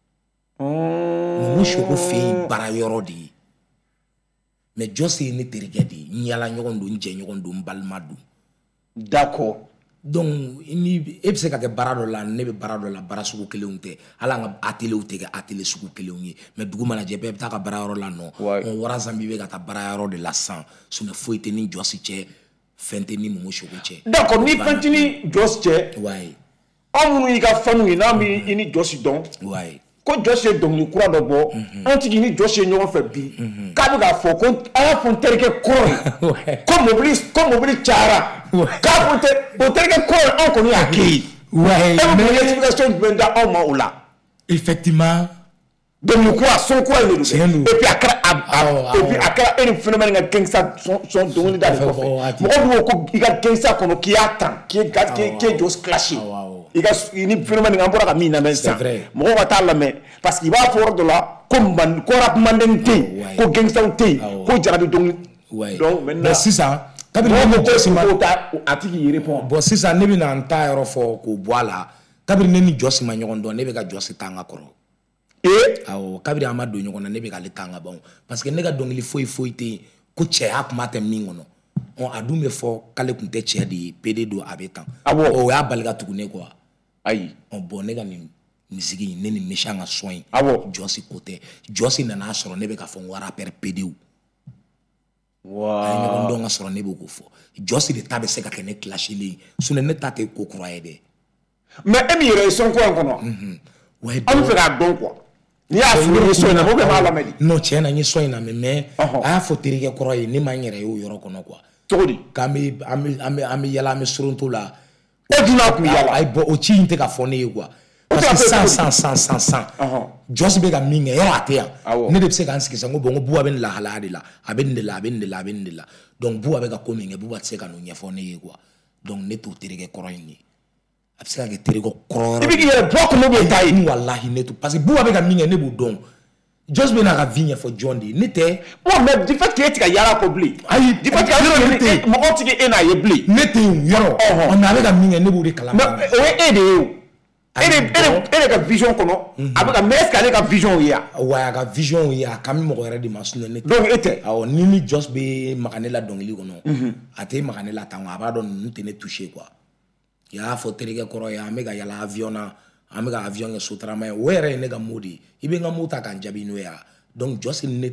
mumu sogo fɛ yen baara yɔrɔ de ye mais Jɔsi ye ne terikɛ de ye n yala ɲɔgɔn don n jɛ ɲɔgɔn don n balima don d'accord donc ni e bɛ se ka kɛ baara dɔ la ne bɛ baara dɔ la baara sugu kelenw tɛ hali an ka ateliers tɛ kɛ atelier sugu kelenw ye mais dugu mana jɛ bɛɛ bɛ taa ka baara yɔrɔ la nɔ on warazan bi bɛ ka taa baara yɔrɔ de la sisan sinon foyi tɛ ni Jɔsi cɛ fɛn tɛ ni mumu sogo cɛ d'accord ni fɛn tɛ ni Jɔsi cɛ wayi anw minnu y'i ka faniw ye n'an bɛ i ni Jɔsi dɔn wayi ko Jɔsi ye dɔnkili kura dɔ bɔ an tigi ni Jɔsi ye ɲɔgɔn fɛ bi k'a bɛ k'a fɔ ko a y'a fɔ n terikɛ kɔrɔ ye ko mobili ko mobili cayara k'a fɔ o terikɛ kɔrɔ ye anw kɔni y'a kɛ ye e bɛ mun explication jumɛn da anw ma o la effectivement dɔnkili kura son kura in de don et puis a kɛra a et puis a kɛra e ni phénomène ka gangsta son son dɔnkili da de kɔfɛ mɔgɔ dun ko ko i ka gangsta kɔnɔ k'i y'a tan k'i ye k'i ye Jɔsi clashé i ka ni phénomène an bɔra ka min lamɛn sisan mɔgɔw ka taa lamɛn parce que i b'a fɔ yɔrɔ dɔ la ko man ko rap manden tɛ yen ko gangstaw tɛ yen ko jarabi dɔnkili donc maintenant mais sisan kabini ne bɛ Jɔsi ma a tigi yɛrɛ pɔn bon sisan ne bɛna n ta yɔrɔ fɔ k'o bɔ a la kabini ne ni Jɔsi ma ɲɔgɔn dɔn ne bɛ ka Jɔsi ta n ka kɔrɔ ee awɔ kabini an ma don ɲɔgɔn na ne bɛ k'ale ta n ka ban parce que ne ka dɔnkili foyi foyi tɛ yen ko cɛya kuma tɛ min kɔnɔ a dun bɛ fɔ k'ale tun tɛ cɛ de ye P D don a bɛ tan o y'a bali ka tugu ne quoi ayi bon ne ka nin misigi ne ni Méchant ka son in Jɔsi ko tɛ Jɔsi nana sɔrɔ ne bɛ ka fɔ n ko rappeur P D wa a ye ɲɔgɔn dɔn ka sɔrɔ ne bɛ k'o fɔ Jɔsi de ta bɛ se ka kɛ ne clashelen sinon ne ta tɛ ko kura ye dɛ mais e min yɛrɛ ye son ko in kɔnɔ an bɛ fɛ k'a dɔn quoi n'i y'a fili ni son in na ou bien m'a lamɛn de non tiɲɛ na n ye son in lamɛn mais a y'a fɔ terikɛ kɔrɔ ye ne ma n yɛrɛ ye o yɔrɔ kɔnɔ quoi cogo di k'an bɛ an bɛ an bɛ an bɛ yala an bɛ soronto la e dun n'a kun yala ayi bɔn o ci in tɛ ka fɔ ne ye quoi parce que san san san san san Jɔsi bɛ ka min kɛ yɔrɔ a tɛ yan ne de bɛ se k'an sigi sisan ko bon ko Buba bɛ nin lahalaya de la a bɛ nin de la a bɛ nin de la a bɛ nin de la donc Buba bɛ ka ko min kɛ Buba tɛ se ka n'o ɲɛfɔ ne ye quoi donc ne t'o terikɛ kɔrɔ in ye a bɛ se ka kɛ terikɛ kɔrɔ yɔrɔ i bɛ k'i yɛrɛ bɔ kɔnɔ bɛ taa ye walahi ne t'o parce que Buba bɛ ka min kɛ ne b'o dɔn Jɔsi bɛ n'a ka vie ɲɛfɔ jɔn de ye ne tɛ bon mais du fait que e tɛ ka yala kɔ bilen ayi du fait que mɔgɔ tɛ e n'a ye bilen ne tɛ yen yɔrɔ mais a bɛ ka min kɛ ne b'o de kalama mais o ye e de ye o e de e de ka vision kɔnɔ a bɛ ka mais est ce que ale ka vision ye yan wa a ka vision ye a ka mi mɔgɔ wɛrɛ de ma sinon ne tɛ donc e tɛ awɔ ni ni Jɔsi bɛ maga ne la dɔnkili kɔnɔ a tɛ maga ne la tan a b'a dɔn ninnu tɛ ne touché quoi i y'a fɔ terikɛ kɔrɔ ye an bɛ ka yala avion na an bɛ ka avion kɛ sotarama ye o yɛrɛ ye ne ka mot de ye i bɛ n ka mot ta k'an jaabi n'o ye donc Jɔsi ni ne tɛ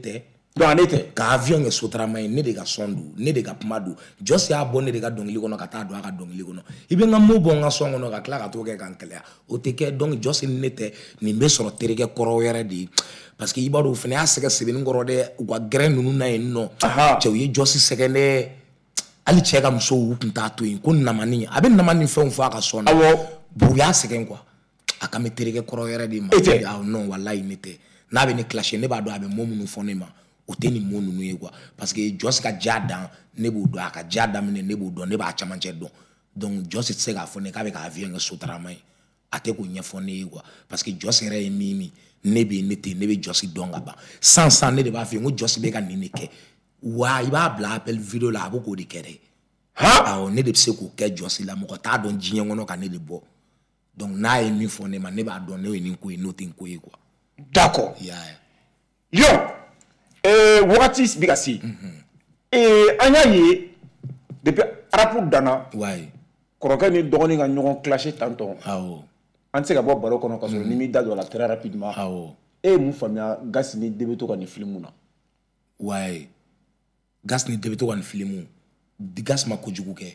donc an tɛ ka avion kɛ sotarama ye ne de ka son don ne de ka kuma don jɔsi y'a bɔ ne de ka dɔnkili kɔnɔ ka taa don a ka dɔnkili kɔnɔ i bɛ n ka mo bɔ n ka son kɔnɔ ka tila ka t'o kɛ k'an kɛlɛya o tɛ kɛ donc jɔsi ni ne tɛ nin bɛ sɔrɔ terikɛ kɔrɔ wɛrɛ de ye parce que i b'a dɔn o fana y'a sɛgɛ sɛbɛnni kɔrɔ dɛ u ka gɛrɛ ninnu na yen nɔ cɛw ye jɔsi sɛgɛn dɛ hali cɛ ka musow u tun t'a to yen ko namani a bɛ namani fɛnw fɔ a ka son na bon u y'a sɛgɛn quoi a kan bɛ terikɛ kɔrɔ wɛrɛ de ma e tɛ ah non walayi ne tɛ n'a bɛ ne clash ne b'a dɔn a bɛ mo minnu fɔ ne ma o tɛ nin mo ninnu ye quoi parce que jɔsi ka ja dan ne b'o dɔn a ka ja daminɛ ne b'o dɔn ne b'a camancɛ dɔn donc jɔsi tɛ se k'a fɔ ne k'a bɛ ka avion kɛ sotarama ye a tɛ k'o ɲɛfɔ ne ye quoi parce que jɔsi yɛrɛ ye min min ne bɛ ne tɛ ne bɛ jɔsi dɔn ka ban sans sans ne de b'a fɔ n ko jɔsi bɛ ka nin de kɛ wa i b'a bila appel vidéo la a bɛ k'o de kɛ dɛ awɔ ne de bɛ se k'o kɛ jɔsi la mɔgɔ t'a dɔn diɲɛ kɔnɔ ka ne de bɔ donc n'a ye min fɔ ne ma ne b'a dɔn ne ye nin ko ye n'o tɛ n ko ye quoi d'accord ya Lion eh wagati bɛ ka se eh an y'a ye depuis arapu danna kɔrɔkɛ ni dɔgɔnin ka ɲɔgɔn clasher tantôt awɔ an tɛ se ka bɔ baro kɔnɔ ka sɔrɔ ni min da don a la très rapidement awɔ e ye mun faamuya Gas ni Debe to ka nin film na wayi Gas ni Debe to ka nin film Gas ma kojugu kɛ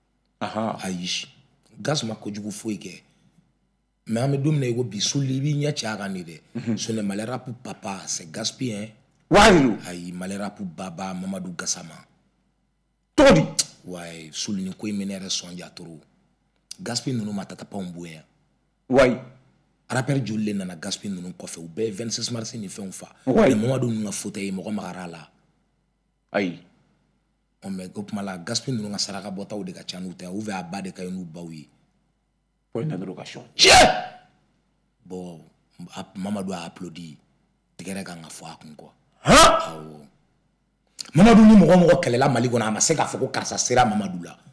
ayi Gas ma kojugu foyi kɛ mais an bɛ don min na i ko bi suli i b'i ɲɛ cɛ a kan de dɛ ce n'est malheur pour papa c'est Gaspi hein wayi ayi malheur pour baba Mamadou Gassama cogo di wayi suli ni ko in bɛ ne yɛrɛ sɔnja trop Gaspi ninnu ma tatapaw bonya wayi rappeur joli le nana Gaspi ninnu kɔfɛ u bɛɛ vingt-six mars ni fɛnw fa mais Mamadou ninnu ka fauteuil mɔgɔ magara la ayi on mais ko kuma la Gaspi ninnu ka saraka bɔtaw de ka ca n'u tɛ ou bien a ba de ka ɲi n'u baw ye point d'interrogation tiɲɛ bon Mamadou a applaudi tigɛrɛ kan ka fɔ a kun quoi awɔ Mamadou ni mɔgɔ mɔgɔ kɛlɛla Mali kɔnɔ a ma se k'a fɔ ko karisa sera Mamadou la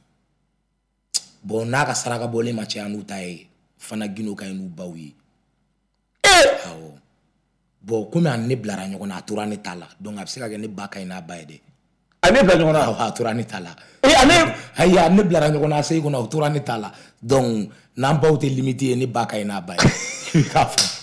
bon n'a ka saraka bɔlen ma caya n'u ta ye Fana Gino ka ɲi n'u baw ye awɔ bon komi a ne bilara ɲɔgɔn na a tora ne ta la donc a bɛ se ka kɛ ne ba ka ɲi n'a ba ye dɛ a ne bila ɲɔgɔn na awɔ a tora ne ta la ee a ne ayi a ne bilara ɲɔgɔn na a seyi kɔnɔ a tora ne ta la donc n'an baw tɛ limite ye ne ba ka ɲi n'a ba ye i bɛ k'a faamu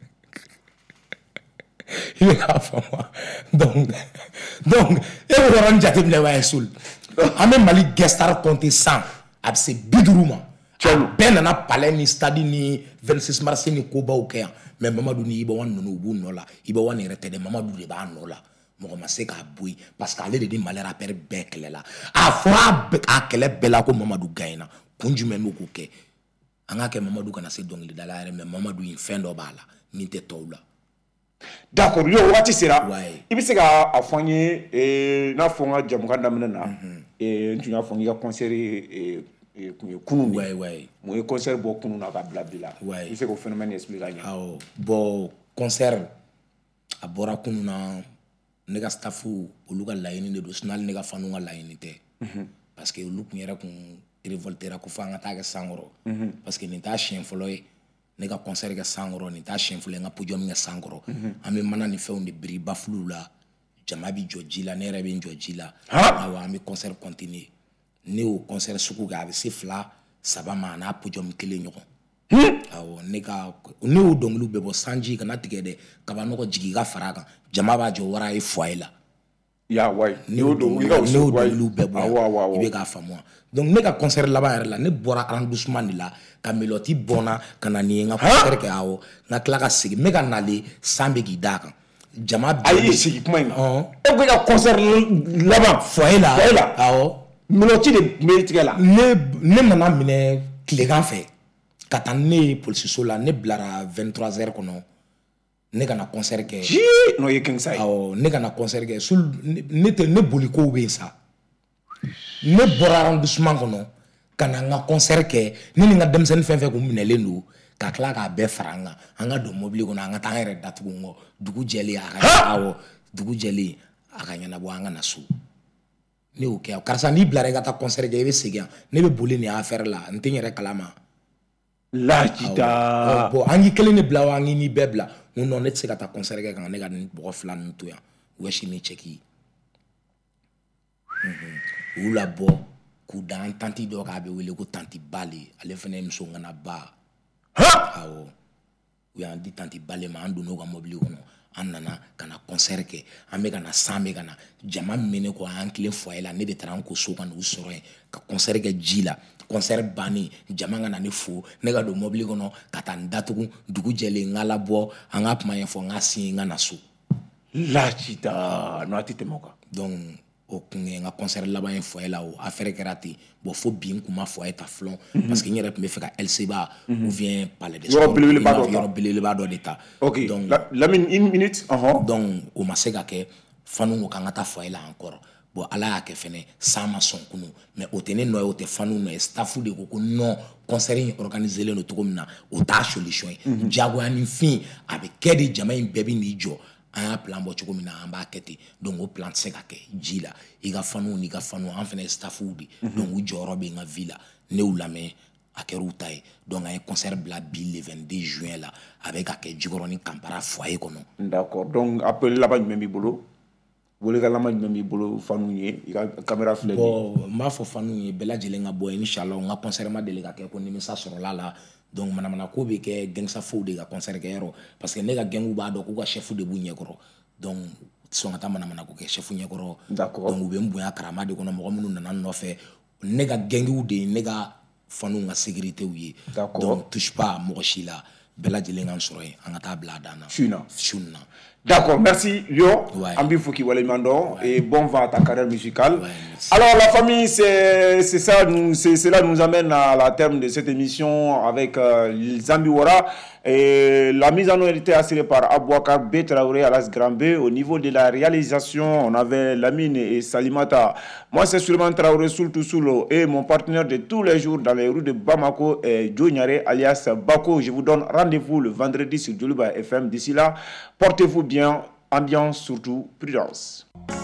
i bɛ k'a faamu donc donc e bɛ yɔrɔnin jateminɛ wa ye sul an bɛ Mali guest star compter cent a bɛ se bi duuru ma a bɛɛ nana palais ni stade ni vingt-six mars ni kobaw kɛ yan mais Mamadou ni Ibawan ninnu u b'u nɔ la Ibawan yɛrɛ tɛ dɛ Mamadou de b'a nɔ la mɔgɔ ma se k'a bɔ yen parce que ale de ni Mali rappeur bɛɛ kɛlɛ la a fɔra a kɛlɛ bɛɛ la ko Mamadou gagne na kun jumɛn bɛ k'o kɛ an ka kɛ Mamadou kana se dɔnkilidala yɛrɛ mais Mamadou in fɛn dɔ b'a la min tɛ tɔw la d'accord yo wagati sera i bɛ se ka a fɔ n ye n'a fɔ n ka jamukan daminɛ na n tun y'a fɔ n ka concert kun ye kunun de mun ye concert bɔ kunun na ka bila bi la i bɛ se k'o phénomène expliquer ka ɲɛ awɔ bon concert a bɔra kunun na ne ka staffu olu ka laɲini de don sinon hali ne ka faniw ka laɲini tɛ parce que olu kun yɛrɛ kun révoltera ko fo an ka taa kɛ Sankɔrɔ parce que nin t'a siɲɛ fɔlɔ ye ne ka concert kɛ Sankɔrɔ nin t'a siɲɛ fɔlɔ ye n ka podium kɛ Sankɔrɔ an bɛ mana ni fɛnw de biri bafuluw la jama bɛ jɔ ji la ne yɛrɛ bɛ n jɔ ji la awɔ an bɛ concert continuer ne y'o concert sugu kɛ a bɛ se fila saba ma a n'a podium kelen ɲɔgɔn awɔ ne ka ne y'o dɔnkiliw bɛɛ bɔ sanji kana tigɛ dɛ kaba nɔgɔ jigin i ka fara kan jama b'a jɔ wara ye foyer la ya wayi ne y'o dɔnkiliw bɛɛ bɔ i bɛ k'a faamu donc ne ka concert laban yɛrɛ la ne bɔra arrondissement de la ka Meloti bɔnna ka na nin ye n ka concert kɛ awɔ n ka tila ka segin n bɛ ka nalen san bɛ k'i d'a kan jama bɛɛ a y'i sigi kuma in na e bɛ ka concert laban foyer la foyer la awɔ Meloti de tun bɛ tigɛ la ne ne nana minɛ tilegan fɛ ka taa ne ye polisiso la ne bilara vingt-trois heures kɔnɔ ne kana concert kɛ n'o ye king sa ye awɔ ne kana concert kɛ sul ne tɛ ne boli kow bɛ yen sa ne bɔra arrondissement kɔnɔ ka na n ka concert kɛ ne ni n ka denmisɛnnin fɛn fɛn kun minɛlen don ka tila k'a bɛɛ fara an kan an ka don mobili kɔnɔ an ka taa an yɛrɛ datugu n kɔ dugu jɛlen a ka awɔ dugu jɛlen a ka ɲɛnabɔ an ka na so ne y'o kɛ karisa n'i bilara i ka taa concert kɛ i bɛ segin yan ne bɛ boli nin affaire la n tɛ n yɛrɛ kalama lajita bon an k'i kelen de bila wa an k'i ni bɛɛ bila n ko non ne tɛ se ka taa concert kɛ kan ne ka nin mɔgɔ fila ninnu to yan wɛsi ni cɛki u y'u labɔ k'u da an tanti dɔ k'a bɛ wele ko tanti Bale ale fana ye muso ŋana ba awɔ u y'an di tanti Bale ma an donn'o ka mobili kɔnɔ an nana ka na concert kɛ an bɛ ka na san bɛ ka na jama min bɛ ne kɔ an tilen foyer la ne de taara an ko so ka n'u sɔrɔ yen ka concert kɛ ji la concert bannen jama ka na ne fo ne ka don mobili kɔnɔ ka taa n datugu dugu jɛlen n ka labɔ an ka kuma ɲɛfɔ n ka sin n ka na so. Lacita no a ti tɛmɛ o kan. donc o kun ye n ka concert laban ye foyer la o affaire kɛra ten bon fo bi n kun ma foyer ta fɔlɔ parce que n yɛrɛ tun bɛ fɛ ka L C B A ou bien palais de sport yɔrɔ belebeleba dɔ ta yɔrɔ belebeleba dɔ de ta. ok donc Lamine une minute. donc o ma se ka kɛ fanu ko k'an ka taa foyer la encore bon ala y'a kɛ fɛnɛ san ma sɔn kunu mais o tɛ ne nɔ ye o tɛ fanu nɔ ye staff de ko ko non concert in organisé len don cogo min na o t'a solution ye diyagoya ni fin a bɛ kɛ de jama in bɛɛ bɛ n'i jɔ an y'a plan bɔ cogo min na an b'a kɛ ten donc o plan tɛ se ka kɛ ji la i ka fanu n'i ka fanu an fɛnɛ ye staffuw de donc u jɔyɔrɔ bɛ n ka vie la ne y'u lamɛn a kɛra u ta ye donc an ye concert bila bi le vingt-deux juin la a bɛ ka kɛ Jikɔrɔni ni Kampara foyer kɔnɔ. d'accord donc appel laban jumɛn b'i bolo welekanlaman jumɛn b'i bolo fanu ye i ka caméra filɛ bon n b'a fɔ fanu ye bɛɛ lajɛlen ka bɔ inchallah n ka concert ma deli ka kɛ ko nimisa sɔrɔla la donc manamana ko bɛ kɛ gangsafow de ka concert kɛ yɔrɔ parce que ne ka gɛngu b'a dɔn k'u ka chef de b'u ɲɛkɔrɔ donc sɔn ka taa manamana ko kɛ chef ɲɛkɔrɔ d'accord donc u bɛ n bonya karama de kɔnɔ mɔgɔ minnu nana n nɔfɛ ne ka gɛnguw de ye ne ka fanuw ka sécurité ye d'accord donc touche pas mɔgɔ si la bɛɛ lajɛlen ka n sɔrɔ yen an ka taa bila a dan na su na su na. D'accord, merci Lyon. Ambi Fouki Walemando et bon vent à ta carrière musicale. Ouais, alors la famille, c'est ça, nous, cela nous amène à la terme de cette émission avec euh, Zambi Wara. Et la mise en œuvre était assurée par Abouakar B. Traoré à l'As Grand B. Au niveau de la réalisation, on avait Lamine et Salimata. Moi, c'est Suleiman Traoré Soultou Soulo et mon partenaire de tous les jours dans les rues de Bamako est Joe Nyare alias Bako. Je vous donne rendez-vous le vendredi sur Djoliba F M. D'ici là, portez-vous bien, ambiance surtout, prudence.